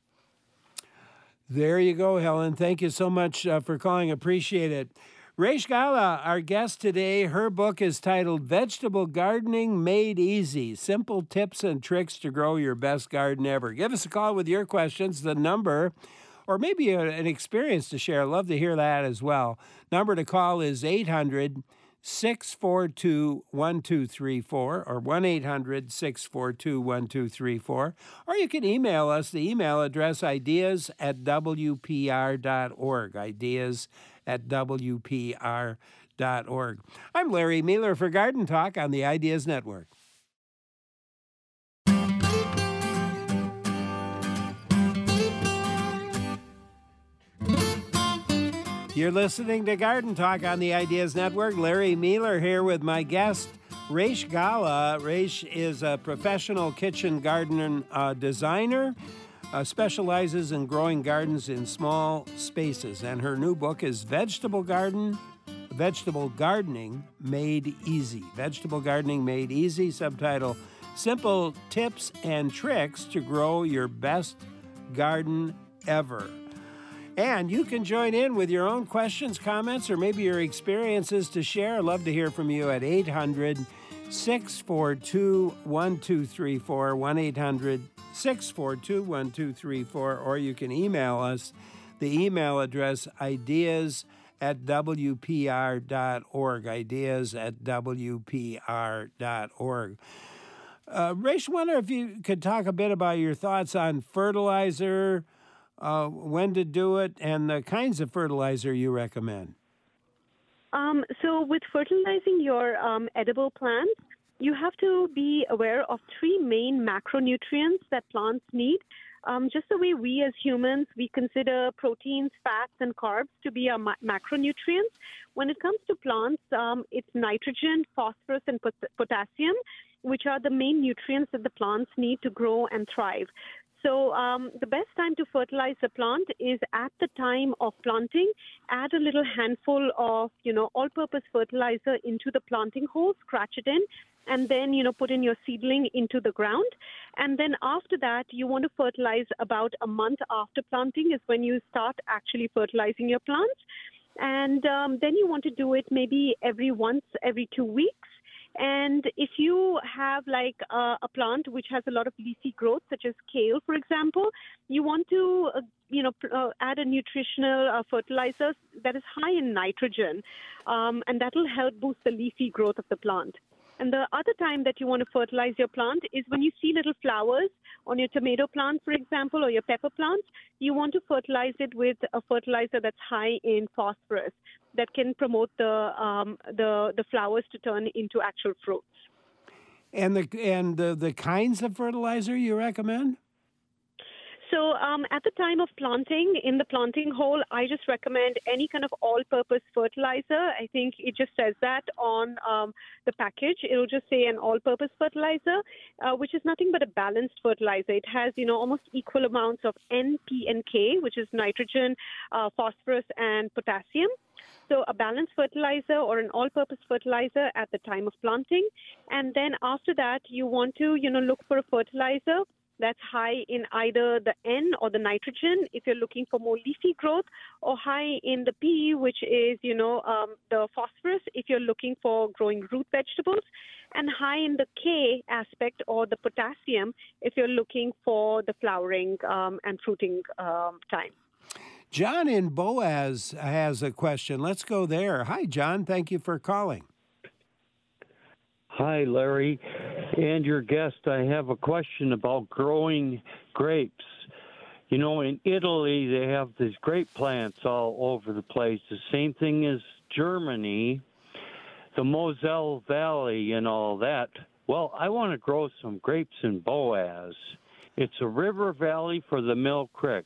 S1: There you go, Helen. Thank you so much uh, for calling. Appreciate it. Raish Gala, our guest today, her book is titled Vegetable Gardening Made Easy, Simple Tips and Tricks to Grow Your Best Garden Ever. Give us a call with your questions, the number, or maybe a, an experience to share. I'd love to hear that as well. Number to call is eight hundred, six four two, one two three four or one eight hundred, six four two, one two three four. Or you can email us, the email address ideas at w p r dot org, ideas at w p r dot org. I'm Larry Mueller for Garden Talk on the Ideas Network. You're listening to Garden Talk on the Ideas Network. Larry Mueller here with my guest, Raish Gala. Raish is a professional kitchen garden uh, designer, uh, specializes in growing gardens in small spaces, and her new book is Vegetable Garden, Vegetable Gardening Made Easy. Vegetable Gardening Made Easy, subtitle, Simple Tips and Tricks to Grow Your Best Garden Ever. And you can join in with your own questions, comments, or maybe your experiences to share. I'd love to hear from you at eight hundred, six four two, one two three four, one eight hundred, six four two, one two three four, or you can email us. the email address ideas at w p r dot org, ideas at w p r dot org. Uh, Raish, wonder if you could talk a bit about your thoughts on fertilizer, uh, when to do it, and the kinds of fertilizer you recommend.
S2: Um, so with fertilizing your um, edible plants, you have to be aware of three main macronutrients that plants need. Um, just the way we as humans, we consider proteins, fats, and carbs to be our ma- macronutrients. When it comes to plants, um, it's nitrogen, phosphorus, and pot- potassium, which are the main nutrients that the plants need to grow and thrive. So um, the best time to fertilize the plant is at the time of planting. Add a little handful of, you know, all-purpose fertilizer into the planting hole, scratch it in, and then, you know, put in your seedling into the ground. And then after that, you want to fertilize about a month after planting is when you start actually fertilizing your plants. And um, then you want to do it maybe every once, every two weeks. And if you have like uh, a plant which has a lot of leafy growth, such as kale, for example, you want to, uh, you know, uh, add a nutritional uh, fertilizer that is high in nitrogen, um, and that will help boost the leafy growth of the plant. And the other time that you want to fertilize your plant is when you see little flowers on your tomato plant, for example, or your pepper plant. You want to fertilize it with a fertilizer that's high in phosphorus that can promote the um, the the flowers to turn into actual fruits.
S1: And the and the, the kinds of fertilizer you recommend?
S2: So um, at the time of planting, in the planting hole, I just recommend any kind of all-purpose fertilizer. I think it just says that on um, the package. It'll just say an all-purpose fertilizer, uh, which is nothing but a balanced fertilizer. It has, you know, almost equal amounts of N, P, and K, which is nitrogen, uh, phosphorus, and potassium. So a balanced fertilizer or an all-purpose fertilizer at the time of planting. And then after that, you want to, you know, look for a fertilizer that's high in either the N or the nitrogen if you're looking for more leafy growth, or high in the P, which is, you know, um, the phosphorus if you're looking for growing root vegetables, and high in the K aspect or the potassium if you're looking for the flowering um, and fruiting um, time.
S1: John in Boaz has a question. Let's go there. Hi, John. Thank you for calling.
S6: Hi, Larry, and your guest. I have a question about growing grapes. You know, in Italy, they have these grape plants all over the place. The same thing as Germany, the Moselle Valley and all that. Well, I want to grow some grapes in Boaz. It's a river valley for the Mill Creek.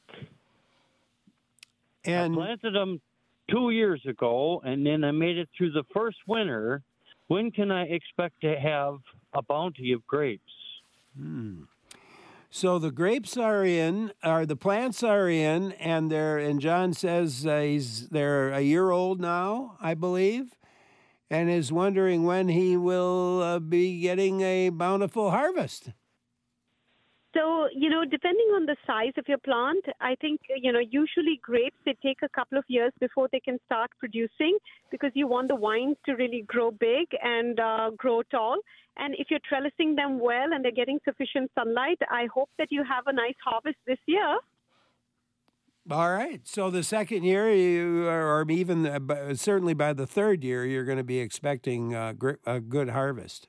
S1: And
S6: I planted them two years ago, and then I made it through the first winter. When can I expect to have a bounty of grapes?
S1: Hmm. So the grapes are in, or the plants are in, and they're. And John says uh, he's they're a year old now, I believe, and is wondering when he will uh, be getting a bountiful harvest.
S2: So, you know, depending on the size of your plant, I think, you know, usually grapes, they take a couple of years before they can start producing because you want the vines to really grow big and uh, grow tall. And if you're trellising them well and they're getting sufficient sunlight, I hope that you have a nice harvest this year.
S1: All right. So the second year, you, or even uh, certainly by the third year, you're going to be expecting uh, a good harvest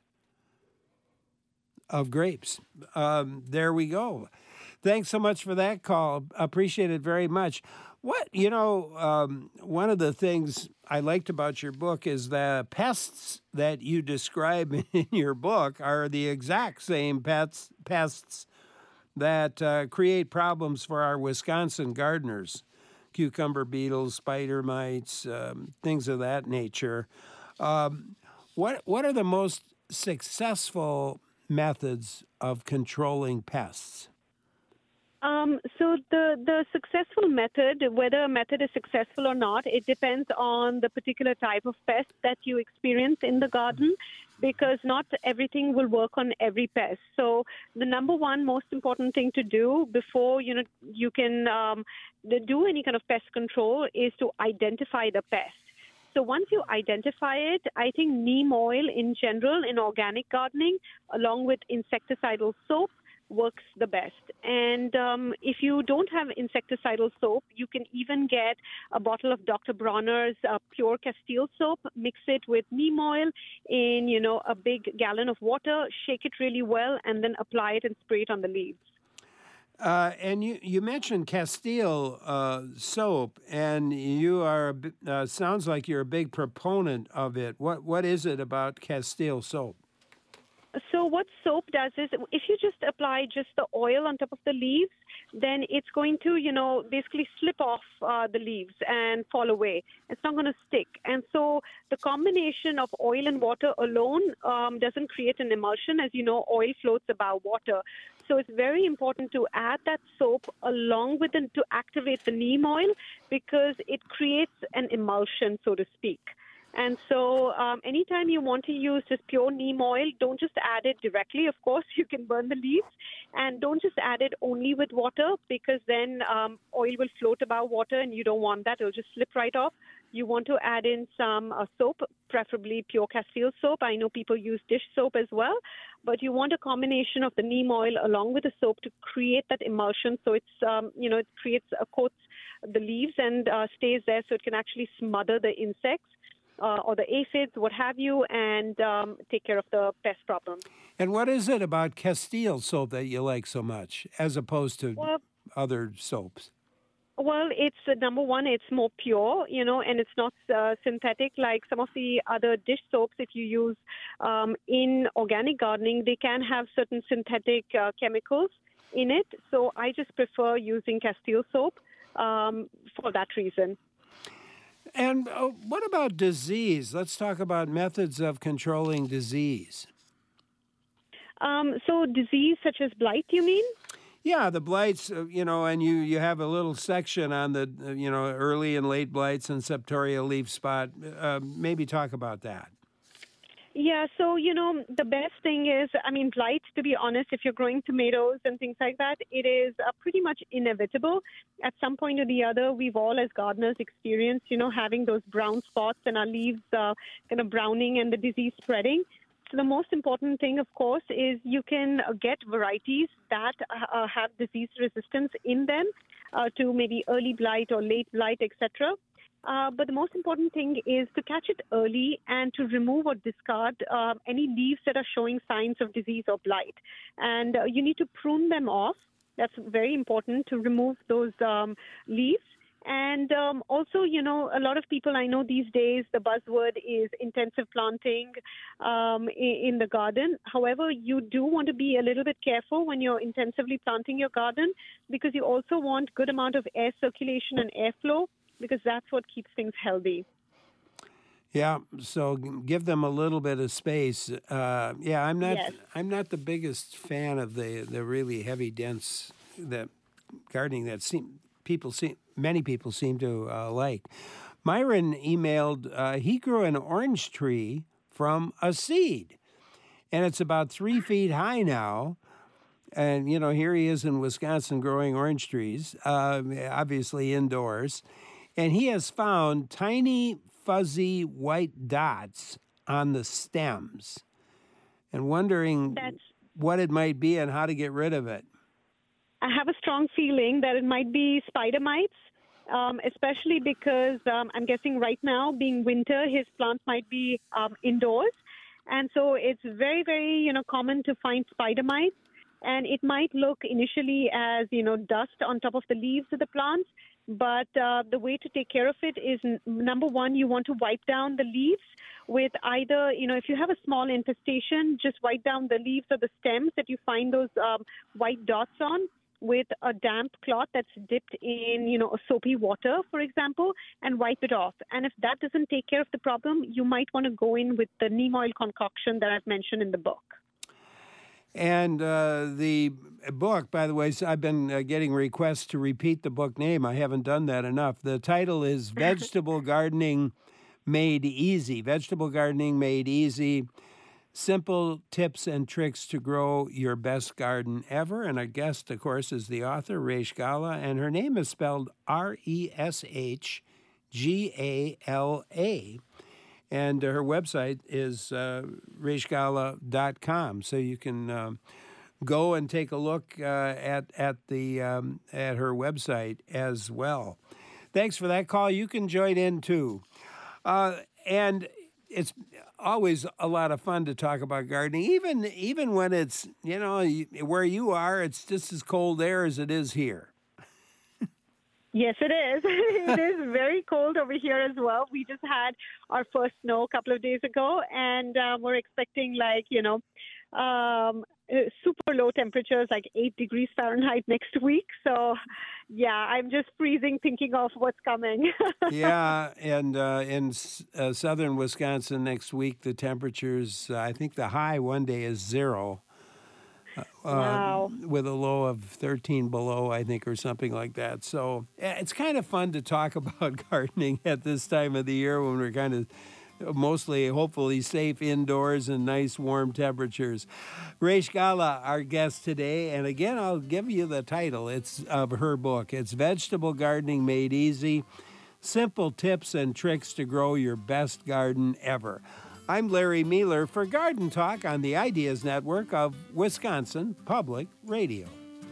S1: of grapes. Um, there we go. Thanks so much for that call. Appreciate it very much. What, you know, um, one of the things I liked about your book is the pests that you describe in your book are the exact same pets, pests that uh, create problems for our Wisconsin gardeners. Cucumber beetles, spider mites, um, things of that nature. Um, what, what are the most successful methods of controlling pests?
S2: Um, so the, the successful method, whether a method is successful or not, it depends on the particular type of pest that you experience in the garden, because not everything will work on every pest. So the number one most important thing to do before you know you can um, do any kind of pest control is to identify the pest. So once you identify it, I think neem oil in general in organic gardening, along with insecticidal soap, works the best. And um, if you don't have insecticidal soap, you can even get a bottle of Doctor Bronner's uh, pure Castile soap, mix it with neem oil in, you know, a big gallon of water, shake it really well, and then apply it and spray it on the leaves.
S1: Uh, and you, you mentioned Castile uh, soap, and you are, a b- uh, sounds like you're a big proponent of it. What What is it about Castile soap?
S2: So what soap does is, if you just apply just the oil on top of the leaves, then it's going to, you know, basically slip off uh, the leaves and fall away. It's not going to stick. And so the combination of oil and water alone um, doesn't create an emulsion. As you know, oil floats above water. So it's very important to add that soap along with it to activate the neem oil, because it creates an emulsion, so to speak. And so um, anytime you want to use just pure neem oil, don't just add it directly. Of course, you can burn the leaves. And don't just add it only with water, because then um, oil will float above water, and you don't want that. It'll just slip right off. You want to add in some uh, soap, preferably pure Castile soap. I know people use dish soap as well. But you want a combination of the neem oil along with the soap to create that emulsion. So it's, um, you know, it creates, uh, coats the leaves and uh, stays there, so it can actually smother the insects. Uh, or the aphids, what have you, and um, take care of the pest problem.
S1: And what is it about Castile soap that you like so much, as opposed to
S2: Well,
S1: other soaps?
S2: Well, it's uh, number one, it's more pure, you know, and it's not uh, synthetic like some of the other dish soaps. If you use um, in organic gardening, they can have certain synthetic uh, chemicals in it. So I just prefer using Castile soap um, for that reason.
S1: And uh, what about disease? Let's talk about methods of controlling disease.
S2: Um, so disease such as blight, you mean?
S1: Yeah, the blights, uh, you know, and you, you have a little section on the, uh, you know, early and late blights and septoria leaf spot. Uh, maybe talk about that.
S2: Yeah, so, you know, the best thing is, I mean, blight, to be honest, if you're growing tomatoes and things like that, it is uh, pretty much inevitable. At some point or the other, we've all as gardeners experienced, you know, having those brown spots and our leaves uh, kind of browning and the disease spreading. So the most important thing, of course, is you can uh, get varieties that uh, have disease resistance in them uh, to maybe early blight or late blight, et cetera. Uh, but the most important thing is to catch it early and to remove or discard uh, any leaves that are showing signs of disease or blight. And uh, you need to prune them off. That's very important, to remove those um, leaves. And um, also, you know, a lot of people I know these days, the buzzword is intensive planting um, in, in the garden. However, you do want to be a little bit careful when you're intensively planting your garden, because you also want good amount of air circulation and airflow, because that's what keeps things healthy.
S1: Yeah, so give them a little bit of space. Uh, yeah, I'm not.
S2: Yes.
S1: I'm not the biggest fan of the the really heavy, dense that gardening that seem people seem many people seem to uh, like. Myron emailed. Uh, he grew an orange tree from a seed, and it's about three feet high now. And you know, here he is in Wisconsin growing orange trees, uh, obviously indoors. And he has found tiny, fuzzy white dots on the stems and wondering
S2: That's,
S1: what it might be and how to get rid of it.
S2: I have a strong feeling that it might be spider mites, um, especially because um, I'm guessing right now, being winter, his plants might be um, indoors. And so it's very, very, you know, common to find spider mites. And it might look initially as, you know, dust on top of the leaves of the plants. But uh, the way to take care of it is, n- number one, you want to wipe down the leaves with either, you know, if you have a small infestation, just wipe down the leaves or the stems that you find those um, white dots on with a damp cloth that's dipped in, you know, a soapy water, for example, and wipe it off. And if that doesn't take care of the problem, you might want to go in with the neem oil concoction that I've mentioned in the book.
S1: And uh, the book, by the way, so I've been uh, getting requests to repeat the book name. I haven't done that enough. The title is Vegetable Gardening Made Easy. Vegetable Gardening Made Easy. Simple tips and tricks to grow your best garden ever. And our guest, of course, is the author, Resh Gala, and her name is spelled R E S H G A L A. And her website is uh, resh gala dot com, so you can uh, go and take a look uh, at at the um, at her website as well. Thanks for that call. You can join in too, uh, and it's always a lot of fun to talk about gardening, even even when it's, you know, where you are, it's just as cold there as it is here.
S2: Yes, it is. It is very cold over here as well. We just had our first snow a couple of days ago, and um, we're expecting, like, you know, um, super low temperatures, like eight degrees Fahrenheit next week. So, yeah, I'm just freezing thinking of what's coming.
S1: Yeah, and uh, in uh, southern Wisconsin next week, the temperatures, uh, I think the high one day is zero. Uh,
S2: Wow.
S1: With a low of thirteen below, I think, or something like that. So it's kind of fun to talk about gardening at this time of the year when we're kind of mostly, hopefully, safe indoors and nice warm temperatures. Raish Gala, our guest today, and again, I'll give you the title. It's of her book. It's Vegetable Gardening Made Easy, Simple Tips and Tricks to Grow Your Best Garden Ever. I'm Larry Mealer for Garden Talk on the Ideas Network of Wisconsin Public Radio.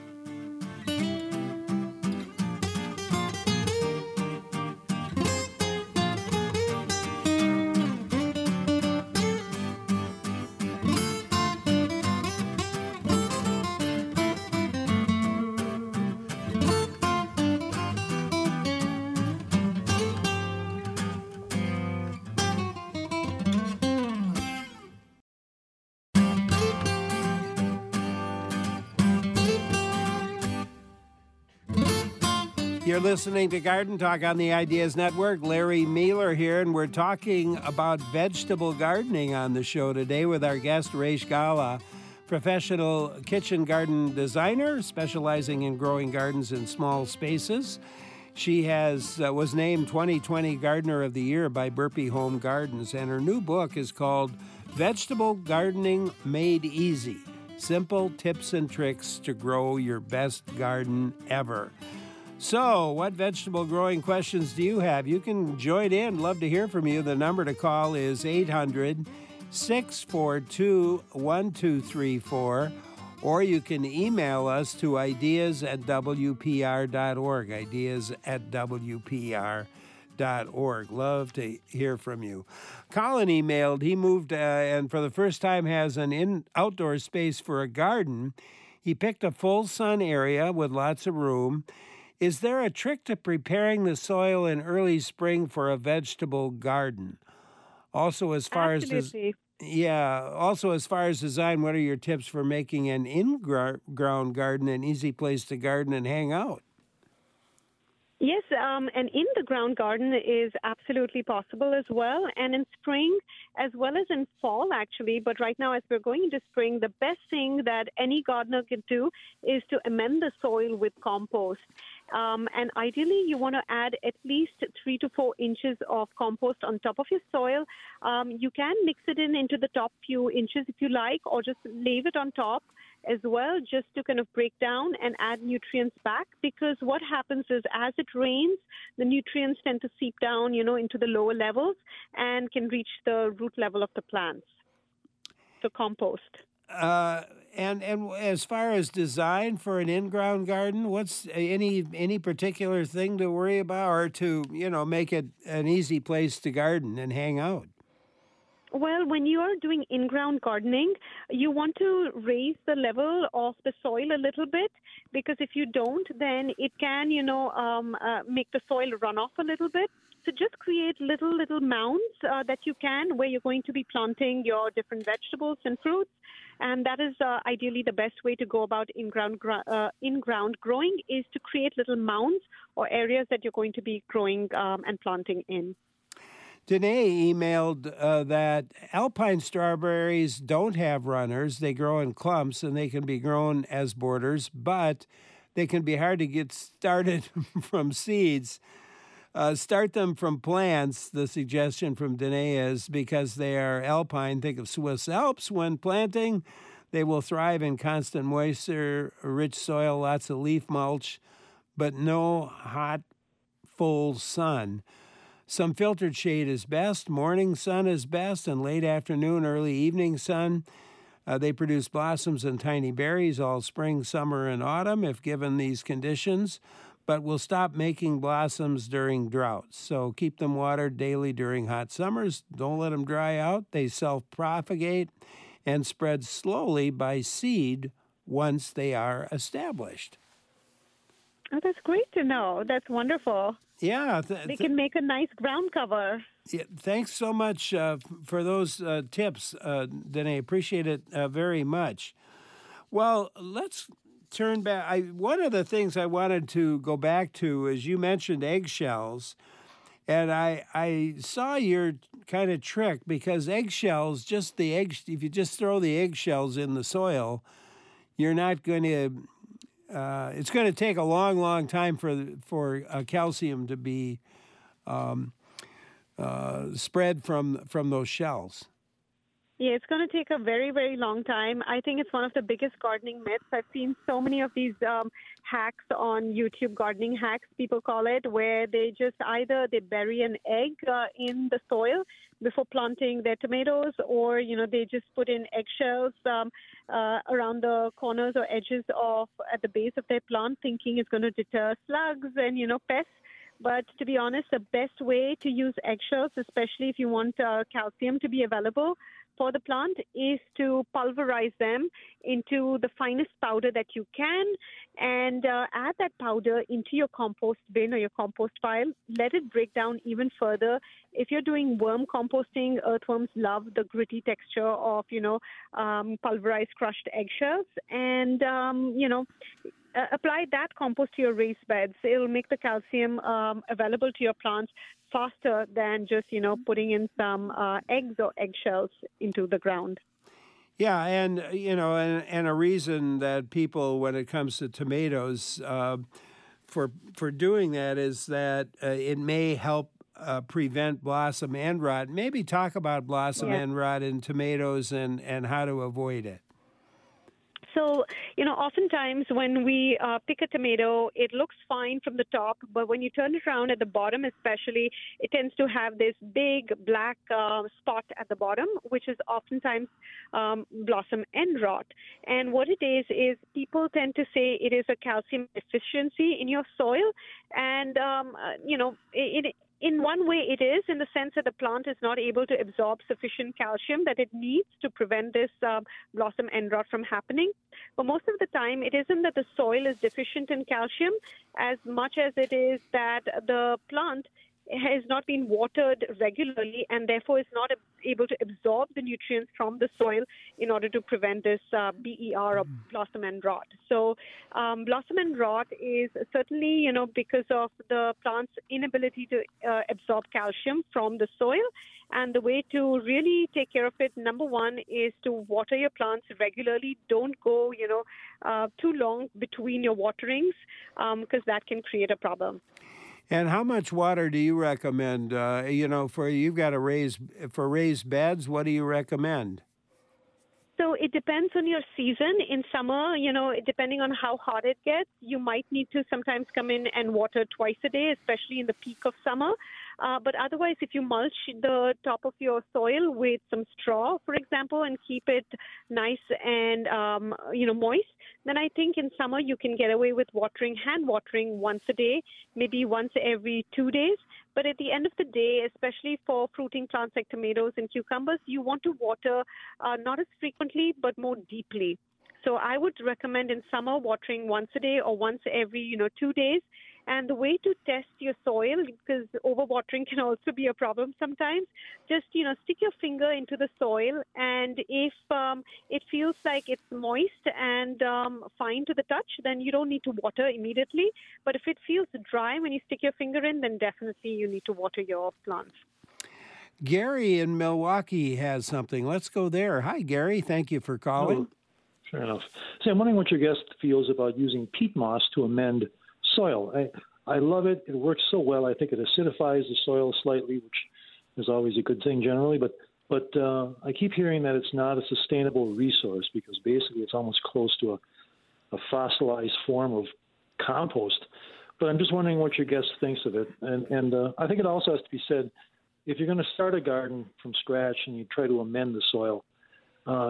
S1: You're listening to Garden Talk on the Ideas Network. Larry Mealer here, and we're talking about vegetable gardening on the show today with our guest, Raish Gala, professional kitchen garden designer specializing in growing gardens in small spaces. She has uh, was named twenty twenty Gardener of the Year by Burpee Home Gardens, and her new book is called Vegetable Gardening Made Easy, Simple Tips and Tricks to Grow Your Best Garden Ever. So, what vegetable growing questions do you have? You can join in. Love to hear from you. The number to call is eight hundred, six four two, one two three four, or you can email us to ideas at w p r dot org, ideas at w p r dot org. Love to hear from you. Colin emailed. He moved uh, and for the first time has an in outdoor space for a garden. He picked a full sun area with lots of room. Is there a trick to preparing the soil in early spring for a vegetable garden? Also, as far
S2: Absolutely.
S1: as yeah, also as far as design, what are your tips for making an in-ground garden an easy place to garden and hang out?
S2: Yes, um, an in-the-ground garden is absolutely possible as well, and in spring as well as in fall, actually. But right now, as we're going into spring, the best thing that any gardener can do is to amend the soil with compost. Um, and ideally, you want to add at least three to four inches of compost on top of your soil. Um, you can mix it in into the top few inches if you like, or just leave it on top as well, just to kind of break down and add nutrients back. Because what happens is, as it rains, the nutrients tend to seep down, you know, into the lower levels and can reach the root level of the plants. So compost.
S1: Uh, and and as far as design for an in-ground garden, what's any any particular thing to worry about, or to, you know, make it an easy place to garden and hang out?
S2: Well, when you are doing in-ground gardening, you want to raise the level of the soil a little bit, because if you don't, then it can, you know, um, uh, make the soil run off a little bit. So just create little, little mounds uh, that you can, where you're going to be planting your different vegetables and fruits. And that is uh, ideally the best way to go about in-ground uh, in-ground growing, is to create little mounds or areas that you're going to be growing um, and planting in.
S1: Danae emailed uh, that alpine strawberries don't have runners. They grow in clumps, and they can be grown as borders, but they can be hard to get started from seeds. Uh, start them from plants, the suggestion from Danae is, because they are alpine. Think of Swiss Alps. When planting, they will thrive in constant moisture, rich soil, lots of leaf mulch, but no hot, full sun. Some filtered shade is best. Morning sun is best, and late afternoon, early evening sun. Uh, they produce blossoms and tiny berries all spring, summer, and autumn if given these conditions, but will stop making blossoms during droughts. So keep them watered daily during hot summers. Don't let them dry out. They self-propagate and spread slowly by seed once they are established.
S2: Oh, that's great to know. That's wonderful.
S1: Yeah. Th-
S2: they can make a nice ground cover.
S1: Yeah, thanks so much uh, for those uh, tips, uh, Danae. Appreciate it uh, very much. Well, let's turn back. I, one of the things I wanted to go back to is you mentioned eggshells, and I I saw your kind of trick because eggshells, just the egg, if you just throw the eggshells in the soil, you're not going to. Uh, it's going to take a long, long time for for uh, calcium to be um, uh, spread from from those shells.
S2: Yeah, it's going to take a very, very long time. I think it's one of the biggest gardening myths. I've seen so many of these um, hacks on YouTube, gardening hacks, people call it, where they just either they bury an egg uh, in the soil before planting their tomatoes, or, you know, they just put in eggshells um, uh, around the corners or edges of at the base of their plant, thinking it's going to deter slugs and, you know, pests. But to be honest, the best way to use eggshells, especially if you want uh, calcium to be available for the plant, is to pulverize them into the finest powder that you can and uh, add that powder into your compost bin or your compost pile. Let it break down even further. If you're doing worm composting, earthworms love the gritty texture of, you know, um, pulverized crushed eggshells. And, um, you know, uh, apply that compost to your raised beds. It'll make the calcium um, available to your plants faster than just, you know, putting in some uh, eggs or eggshells into the ground.
S1: Yeah, and, you know, and, and a reason that people, when it comes to tomatoes, uh, for for doing that is that uh, it may help uh, prevent blossom end rot. Maybe talk about blossom
S2: yeah.
S1: end rot in tomatoes and, and how to avoid it.
S2: So, you know, oftentimes when we uh, pick a tomato, it looks fine from the top, but when you turn it around at the bottom especially, it tends to have this big black uh, spot at the bottom, which is oftentimes um, blossom end rot. And what it is, is people tend to say it is a calcium deficiency in your soil. And, um, uh, you know, it, it in one way, it is, in the sense that the plant is not able to absorb sufficient calcium that it needs to prevent this uh, blossom end rot from happening. But most of the time, it isn't that the soil is deficient in calcium as much as it is that the plant has not been watered regularly and therefore is not able to absorb the nutrients from the soil in order to prevent this uh, B E R or blossom end rot. So um, blossom end rot is certainly, you know, because of the plant's inability to uh, absorb calcium from the soil. And the way to really take care of it, number one, is to water your plants regularly. Don't go, you know, uh, too long between your waterings because um, that can create a problem.
S1: And how much water do you recommend? Uh, you know, for you've got to raise for raised beds. What do you recommend?
S2: So it depends on your season. In summer, you know, depending on how hot it gets, you might need to sometimes come in and water twice a day, especially in the peak of summer. Uh, but otherwise, if you mulch the top of your soil with some straw, for example, and keep it nice and, um, you know, moist, then I think in summer you can get away with watering, hand watering once a day, maybe once every two days. But at the end of the day, especially for fruiting plants like tomatoes and cucumbers, you want to water uh, not as frequently, but more deeply. So I would recommend in summer watering once a day or once every, you know, two days. And the way to test your soil, because overwatering can also be a problem sometimes, just, you know, stick your finger into the soil, and if um, it feels like it's moist and um, fine to the touch, then you don't need to water immediately. But if it feels dry when you stick your finger in, then definitely you need to water your plants.
S1: Gary in Milwaukee has something. Let's go there. Hi, Gary. Thank you for calling.
S7: Oh, fair enough. So I'm wondering what your guest feels about using peat moss to amend soil. I, I love it. It works so well. I think it acidifies the soil slightly, which is always a good thing generally. But but uh, I keep hearing that it's not a sustainable resource because basically it's almost close to a, a fossilized form of compost. But I'm just wondering what your guest thinks of it. And, and uh, I think it also has to be said, if you're going to start a garden from scratch and you try to amend the soil, uh,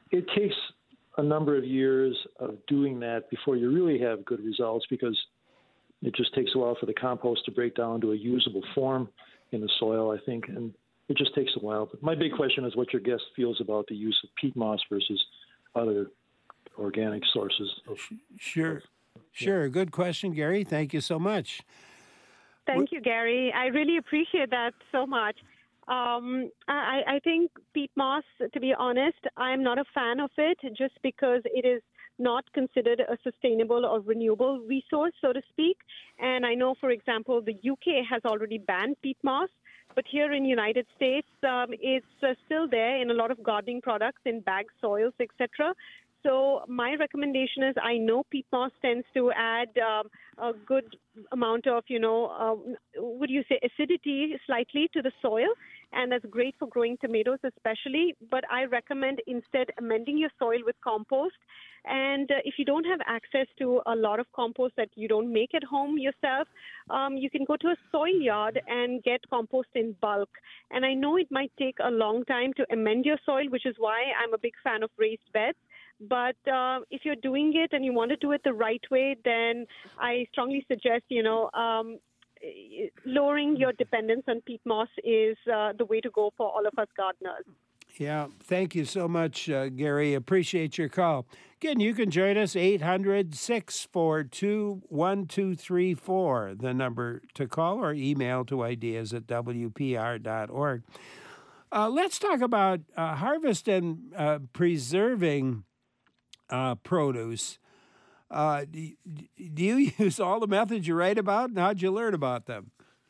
S7: it takes a number of years of doing that before you really have good results, because it just takes a while for the compost to break down to a usable form in the soil, I think, and it just takes a while. But my big question is what your guest feels about the use of peat moss versus other organic sources. Of,
S1: sure,
S7: of,
S1: sure.
S7: yeah.
S1: Good question, Gary. Thank you so much.
S2: Thank you, Gary. I really appreciate that so much. Um, I, I think peat moss, to be honest, I'm not a fan of it just because it is not considered a sustainable or renewable resource, so to speak. And I know, for example, the U K has already banned peat moss, but here in the United States, um, it's uh, still there in a lot of gardening products, in bag soils, et cetera. So my recommendation is, I know peat moss tends to add um, a good amount of, you know, uh, would you say acidity slightly to the soil, and that's great for growing tomatoes especially. But I recommend instead amending your soil with compost. And uh, if you don't have access to a lot of compost that you don't make at home yourself, um, you can go to a soil yard and get compost in bulk. And I know it might take a long time to amend your soil, which is why I'm a big fan of raised beds. But uh, if you're doing it and you want to do it the right way, then I strongly suggest, you know, um, lowering your dependence on peat moss is uh, the way to go for all of us gardeners.
S1: Yeah, thank you so much, uh, Gary. Appreciate your call. Again, you can join us, eight hundred, six four two, one two three four, the number to call, or email to ideas at w p r dot org. Uh, let's talk about uh, harvest and uh, preserving uh, produce. Uh, do, do you use all the methods you write about, and how'd you learn about them?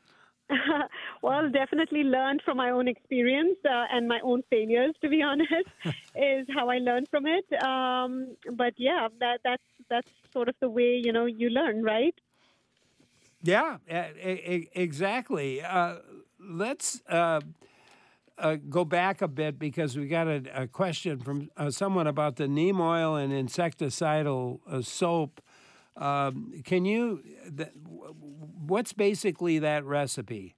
S2: Well, definitely learned from my own experience uh, and my own failures, to be honest, is how I learned from it. Um, but yeah, that that's that's sort of the way, you know, you learn, right?
S1: Yeah, exactly. Uh, let's uh, uh, go back a bit, because we got a, a question from uh, someone about the neem oil and insecticidal uh, soap. Um, can you, th- what's basically that recipe?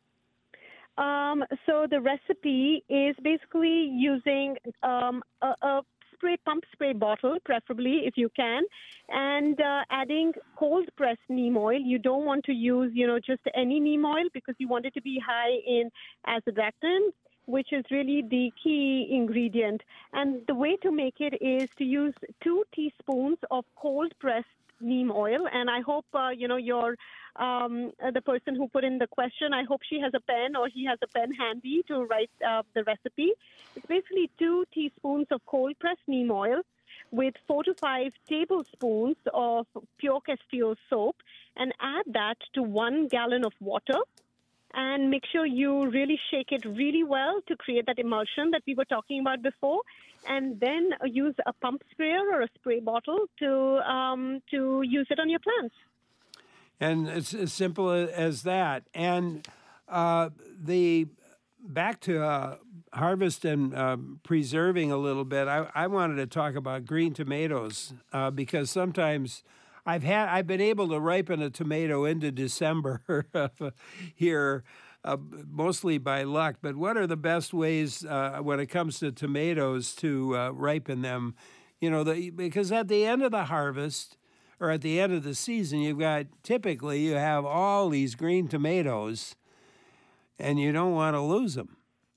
S2: Um, so the recipe is basically using um, a, a spray pump spray bottle, preferably if you can, and uh, adding cold pressed neem oil. You don't want to use, you know, just any neem oil, because you want it to be high in azadirachtin, which is really the key ingredient. And the way to make it is to use two teaspoons of cold pressed neem oil. And I hope, uh, you know, your um, uh, the person who put in the question, I hope she has a pen or he has a pen handy to write uh, the recipe. It's basically two teaspoons of cold pressed neem oil with four to five tablespoons of pure Castile soap, and add that to one gallon of water. And make sure you really shake it really well to create that emulsion that we were talking about before. And then use a pump sprayer or a spray bottle to um, to use it on your plants.
S1: And it's as simple as that. And uh, the back to uh, harvest and uh, preserving a little bit, I, I wanted to talk about green tomatoes uh, because sometimes I've had I've been able to ripen a tomato into December here, uh, mostly by luck. But what are the best ways uh, when it comes to tomatoes to uh, ripen them? You know, the, because at the end of the harvest or at the end of the season, you've got typically you have all these green tomatoes, and you don't want to lose them.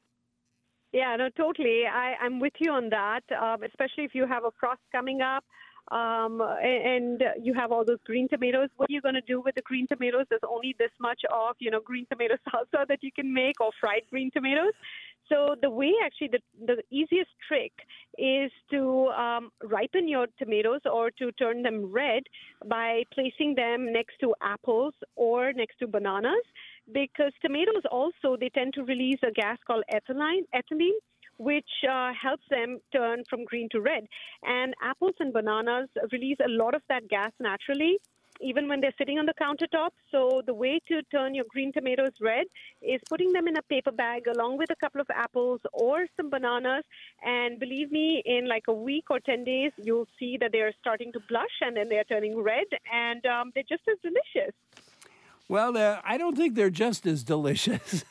S2: Yeah, no, totally. I, I'm with you on that, um, especially if you have a frost coming up. Um, and you have all those green tomatoes. What are you going to do with the green tomatoes? There's only this much of, you know, green tomato salsa that you can make, or fried green tomatoes. So the way, actually, the, the easiest trick is to um, ripen your tomatoes or to turn them red by placing them next to apples or next to bananas, because tomatoes also, they tend to release a gas called ethylene, ethylene which uh, helps them turn from green to red. And apples and bananas release a lot of that gas naturally, even when they're sitting on the countertop. So the way to turn your green tomatoes red is putting them in a paper bag along with a couple of apples or some bananas. And believe me, in like a week or ten days, you'll see that they're starting to blush and then they're turning red, and um, they're just as delicious.
S1: Well, uh, I don't think they're just as delicious.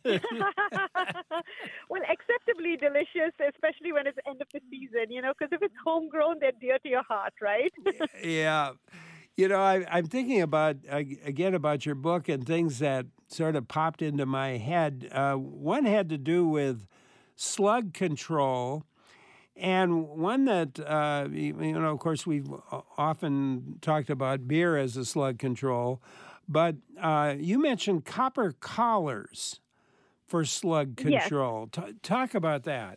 S2: Well, acceptably delicious, especially when it's end of the season, you know, because if it's homegrown, they're dear to your heart, right?
S1: Yeah. You know, I, I'm thinking about, uh, again, about your book and things that sort of popped into my head. Uh, one had to do with slug control. And one that, uh, you know, of course, we've often talked about beer as a slug control, but uh, you mentioned copper collars for slug control.
S2: Yes.
S1: T- talk about that.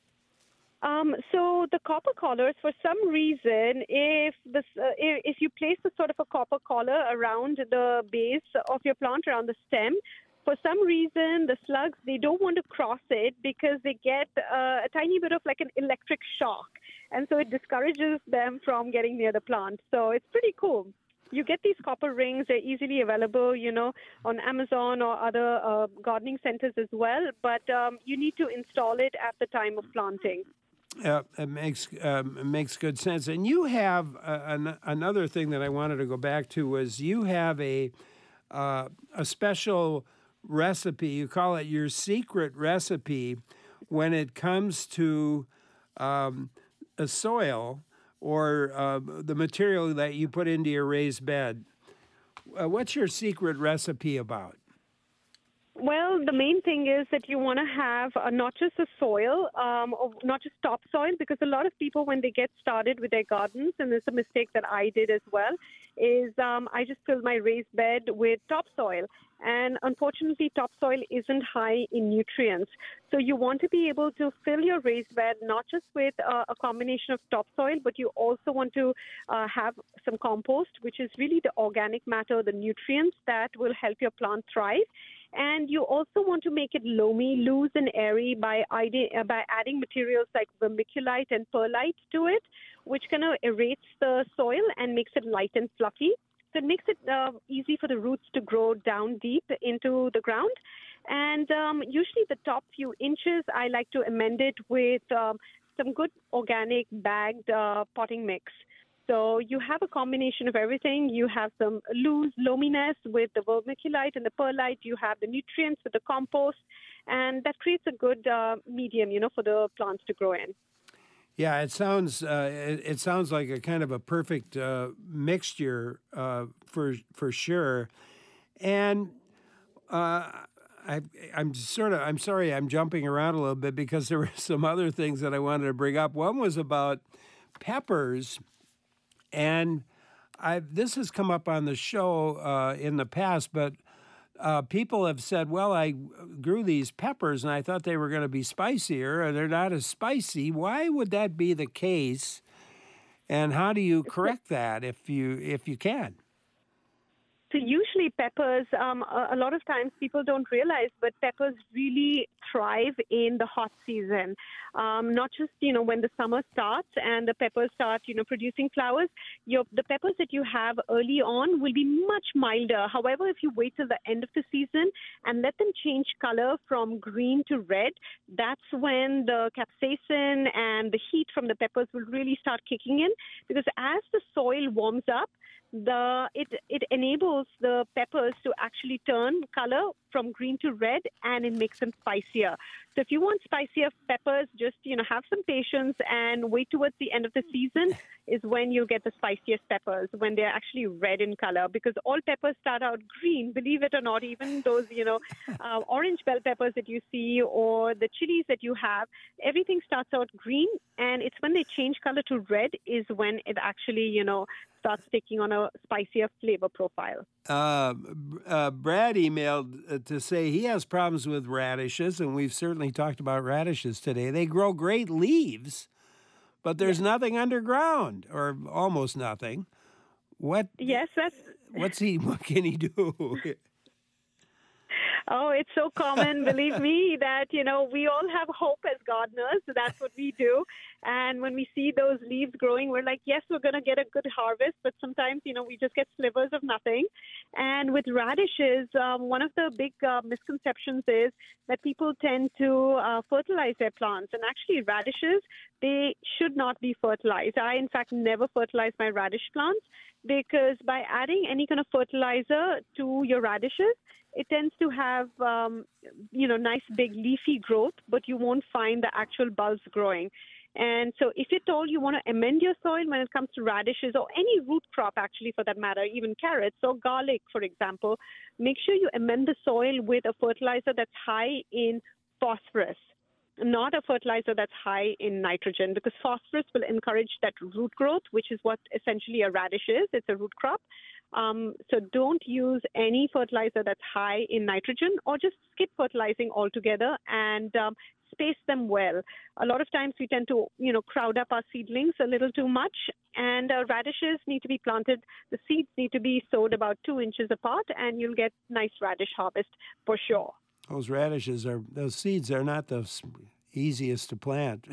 S2: Um, so the copper collars, for some reason, if this, uh, if if you place a sort of a copper collar around the base of your plant, around the stem, for some reason, the slugs, they don't want to cross it because they get uh, a tiny bit of like an electric shock. And so it discourages them from getting near the plant. So it's pretty cool. You get these copper rings. They're easily available, you know, on Amazon or other uh, gardening centers as well. But um, you need to install it at the time of planting.
S1: Uh, it makes um, it makes good sense. And you have uh, an, another thing that I wanted to go back to was you have a uh, a special recipe. You call it your secret recipe when it comes to um, a soil or uh, the material that you put into your raised bed. Uh, what's your secret recipe about?
S2: Well, the main thing is that you want to have uh, not just a soil, um, or not just topsoil, because a lot of people, when they get started with their gardens, and it's a mistake that I did as well, is um, I just filled my raised bed with topsoil. And unfortunately, topsoil isn't high in nutrients. So you want to be able to fill your raised bed not just with uh, a combination of topsoil, but you also want to uh, have some compost, which is really the organic matter, the nutrients that will help your plant thrive. And you also want to make it loamy, loose and airy by, uh, by adding materials like vermiculite and perlite to it, which kind of aerates the soil and makes it light and fluffy. So it makes it uh, easy for the roots to grow down deep into the ground. And um, usually the top few inches, I like to amend it with um, some good organic bagged uh, potting mix. So you have a combination of everything. You have some loose loaminess with the vermiculite and the perlite. You have the nutrients with the compost. And that creates a good uh, medium, you know, for the plants to grow in.
S1: Yeah, it sounds uh, it, it sounds like a kind of a perfect uh, mixture uh, for for sure. And uh, I, I'm sort of I'm sorry I'm jumping around a little bit because there were some other things that I wanted to bring up. One was about peppers, and I this has come up on the show uh, in the past, but. Uh, people have said, well, I grew these peppers and I thought they were going to be spicier, and they're not as spicy. Why would that be the case? And how do you correct that if you if you can?
S2: So usually peppers, um, a, a lot of times people don't realize, but peppers really thrive in the hot season. Um, not just, you know, when the summer starts and the peppers start, you know, producing flowers. Your, the peppers that you have early on will be much milder. However, if you wait till the end of the season and let them change color from green to red, that's when the capsaicin and the heat from the peppers will really start kicking in. Because as the soil warms up, the it it enables the peppers to actually turn color from green to red, and it makes them spicier. So if you want spicier peppers, just, you know, have some patience and wait towards the end of the season is when you get the spiciest peppers, when they're actually red in color, because all peppers start out green, believe it or not. Even those, you know, uh, orange bell peppers that you see or the chilies that you have, everything starts out green, and it's when they change color to red is when it actually, you know, starts taking on a spicier flavor profile.
S1: Uh, uh, Brad emailed to say he has problems with radishes, and we've certainly talked about radishes today. They grow great leaves, but there's yeah. nothing underground, or almost nothing. What?
S2: Yes, that's.
S1: What's he? What can he do?
S2: Oh, it's so common, believe me, that, you know, we all have hope as gardeners. So that's what we do. And when we see those leaves growing, we're like, yes, we're going to get a good harvest, but sometimes, you know, we just get slivers of nothing. And with radishes, um, one of the big uh, misconceptions is that people tend to uh, fertilize their plants. And actually, radishes, they should not be fertilized. I, in fact, never fertilize my radish plants because by adding any kind of fertilizer to your radishes, it tends to have, um, you know, nice big leafy growth, but you won't find the actual bulbs growing. And so if at all you want to amend your soil when it comes to radishes or any root crop, actually, for that matter, even carrots or garlic, for example, make sure you amend the soil with a fertilizer that's high in phosphorus, not a fertilizer that's high in nitrogen, because phosphorus will encourage that root growth, which is what essentially a radish is. It's a root crop. Um, so don't use any fertilizer that's high in nitrogen, or just skip fertilizing altogether and um, space them well. A lot of times we tend to, you know, crowd up our seedlings a little too much, and uh, radishes need to be planted. The seeds need to be sowed about two inches apart, and you'll get nice radish harvest for sure.
S1: Those radishes are, those seeds are not the easiest to plant.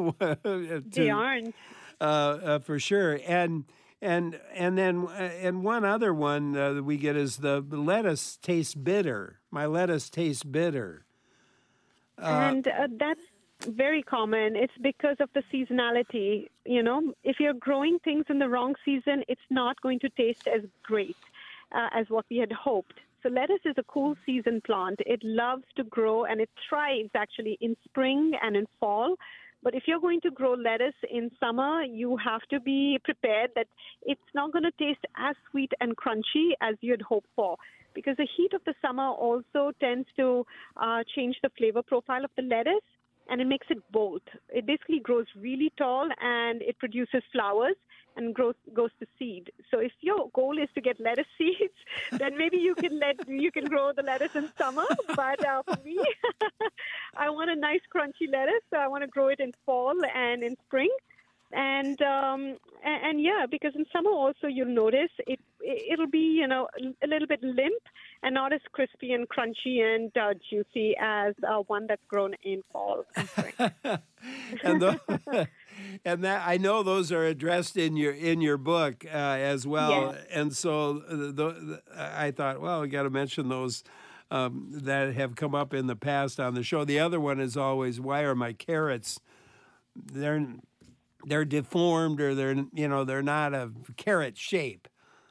S1: to,
S2: they aren't.
S1: Uh, uh, for sure. And and and then uh, and one other one uh, that we get is the lettuce tastes bitter. My lettuce tastes bitter. Uh,
S2: and uh, that's very common. It's because of the seasonality. You know, if you're growing things in the wrong season, it's not going to taste as great uh, as what we had hoped. So lettuce is a cool season plant. It loves to grow, and it thrives actually in spring and in fall. But if you're going to grow lettuce in summer, you have to be prepared that it's not going to taste as sweet and crunchy as you'd hoped for, because the heat of the summer also tends to uh, change the flavor profile of the lettuce, and it makes it bolt. It basically grows really tall, and it produces flowers and grows, goes to seed. So if your goal is to get lettuce seeds, then maybe you can let you can grow the lettuce in summer. But uh, for me, I want a nice crunchy lettuce, so I want to grow it in fall and in spring. And, um, and and yeah, because in summer also you'll notice it it'll be, you know, a little bit limp and not as crispy and crunchy and uh, juicy as uh, one that's grown in fall and spring.
S1: and, the, and that I know those are addressed in your in your book uh, as well.
S2: Yes.
S1: And so the, the, I thought, well, we got to mention those um, that have come up in the past on the show. The other one is always, why are my carrots? They're they're deformed, or they're you know they're not a carrot shape.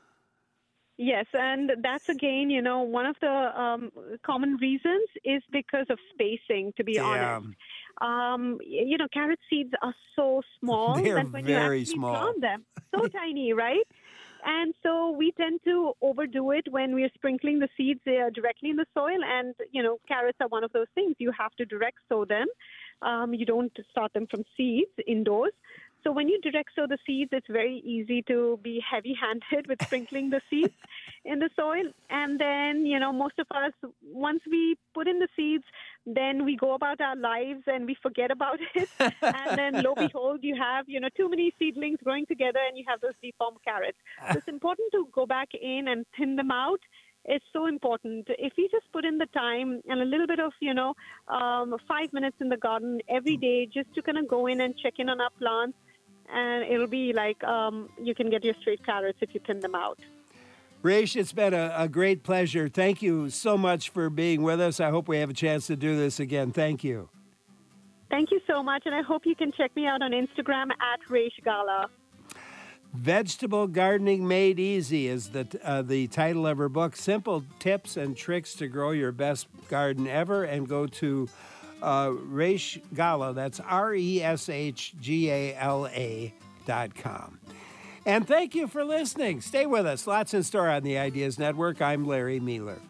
S2: Yes, and that's again, you know, one of the um, common reasons is because of spacing, to be
S1: Yeah.
S2: honest. Um, you know, carrot seeds are so small
S1: They're
S2: that when
S1: very
S2: you actually
S1: small.
S2: plant them, so tiny, right? And so we tend to overdo it when we're sprinkling the seeds uh, directly in the soil. And, you know, carrots are one of those things. You have to direct sow them. Um, you don't start them from seeds indoors. So when you direct sow the seeds, it's very easy to be heavy-handed with sprinkling the seeds in the soil. And then, you know, most of us, once we put in the seeds, then we go about our lives and we forget about it. And then, lo and behold, you have, you know, too many seedlings growing together and you have those deformed carrots. So it's important to go back in and thin them out. It's so important. If we just put in the time and a little bit of, you know, um, five minutes in the garden every day just to kind of go in and check in on our plants, and it'll be like um, you can get your straight carrots if you thin them out.
S1: Raish, it's been a, a great pleasure. Thank you so much for being with us. I hope we have a chance to do this again. Thank you.
S2: Thank you so much, and I hope you can check me out on Instagram at Raish Gala.
S1: Vegetable Gardening Made Easy is the uh, the title of her book. Simple tips and tricks to grow your best garden ever. And go to uh, Raish Gala. That's R E S H G A L A dot com. And thank you for listening. Stay with us. Lots in store on the Ideas Network. I'm Larry Mueller.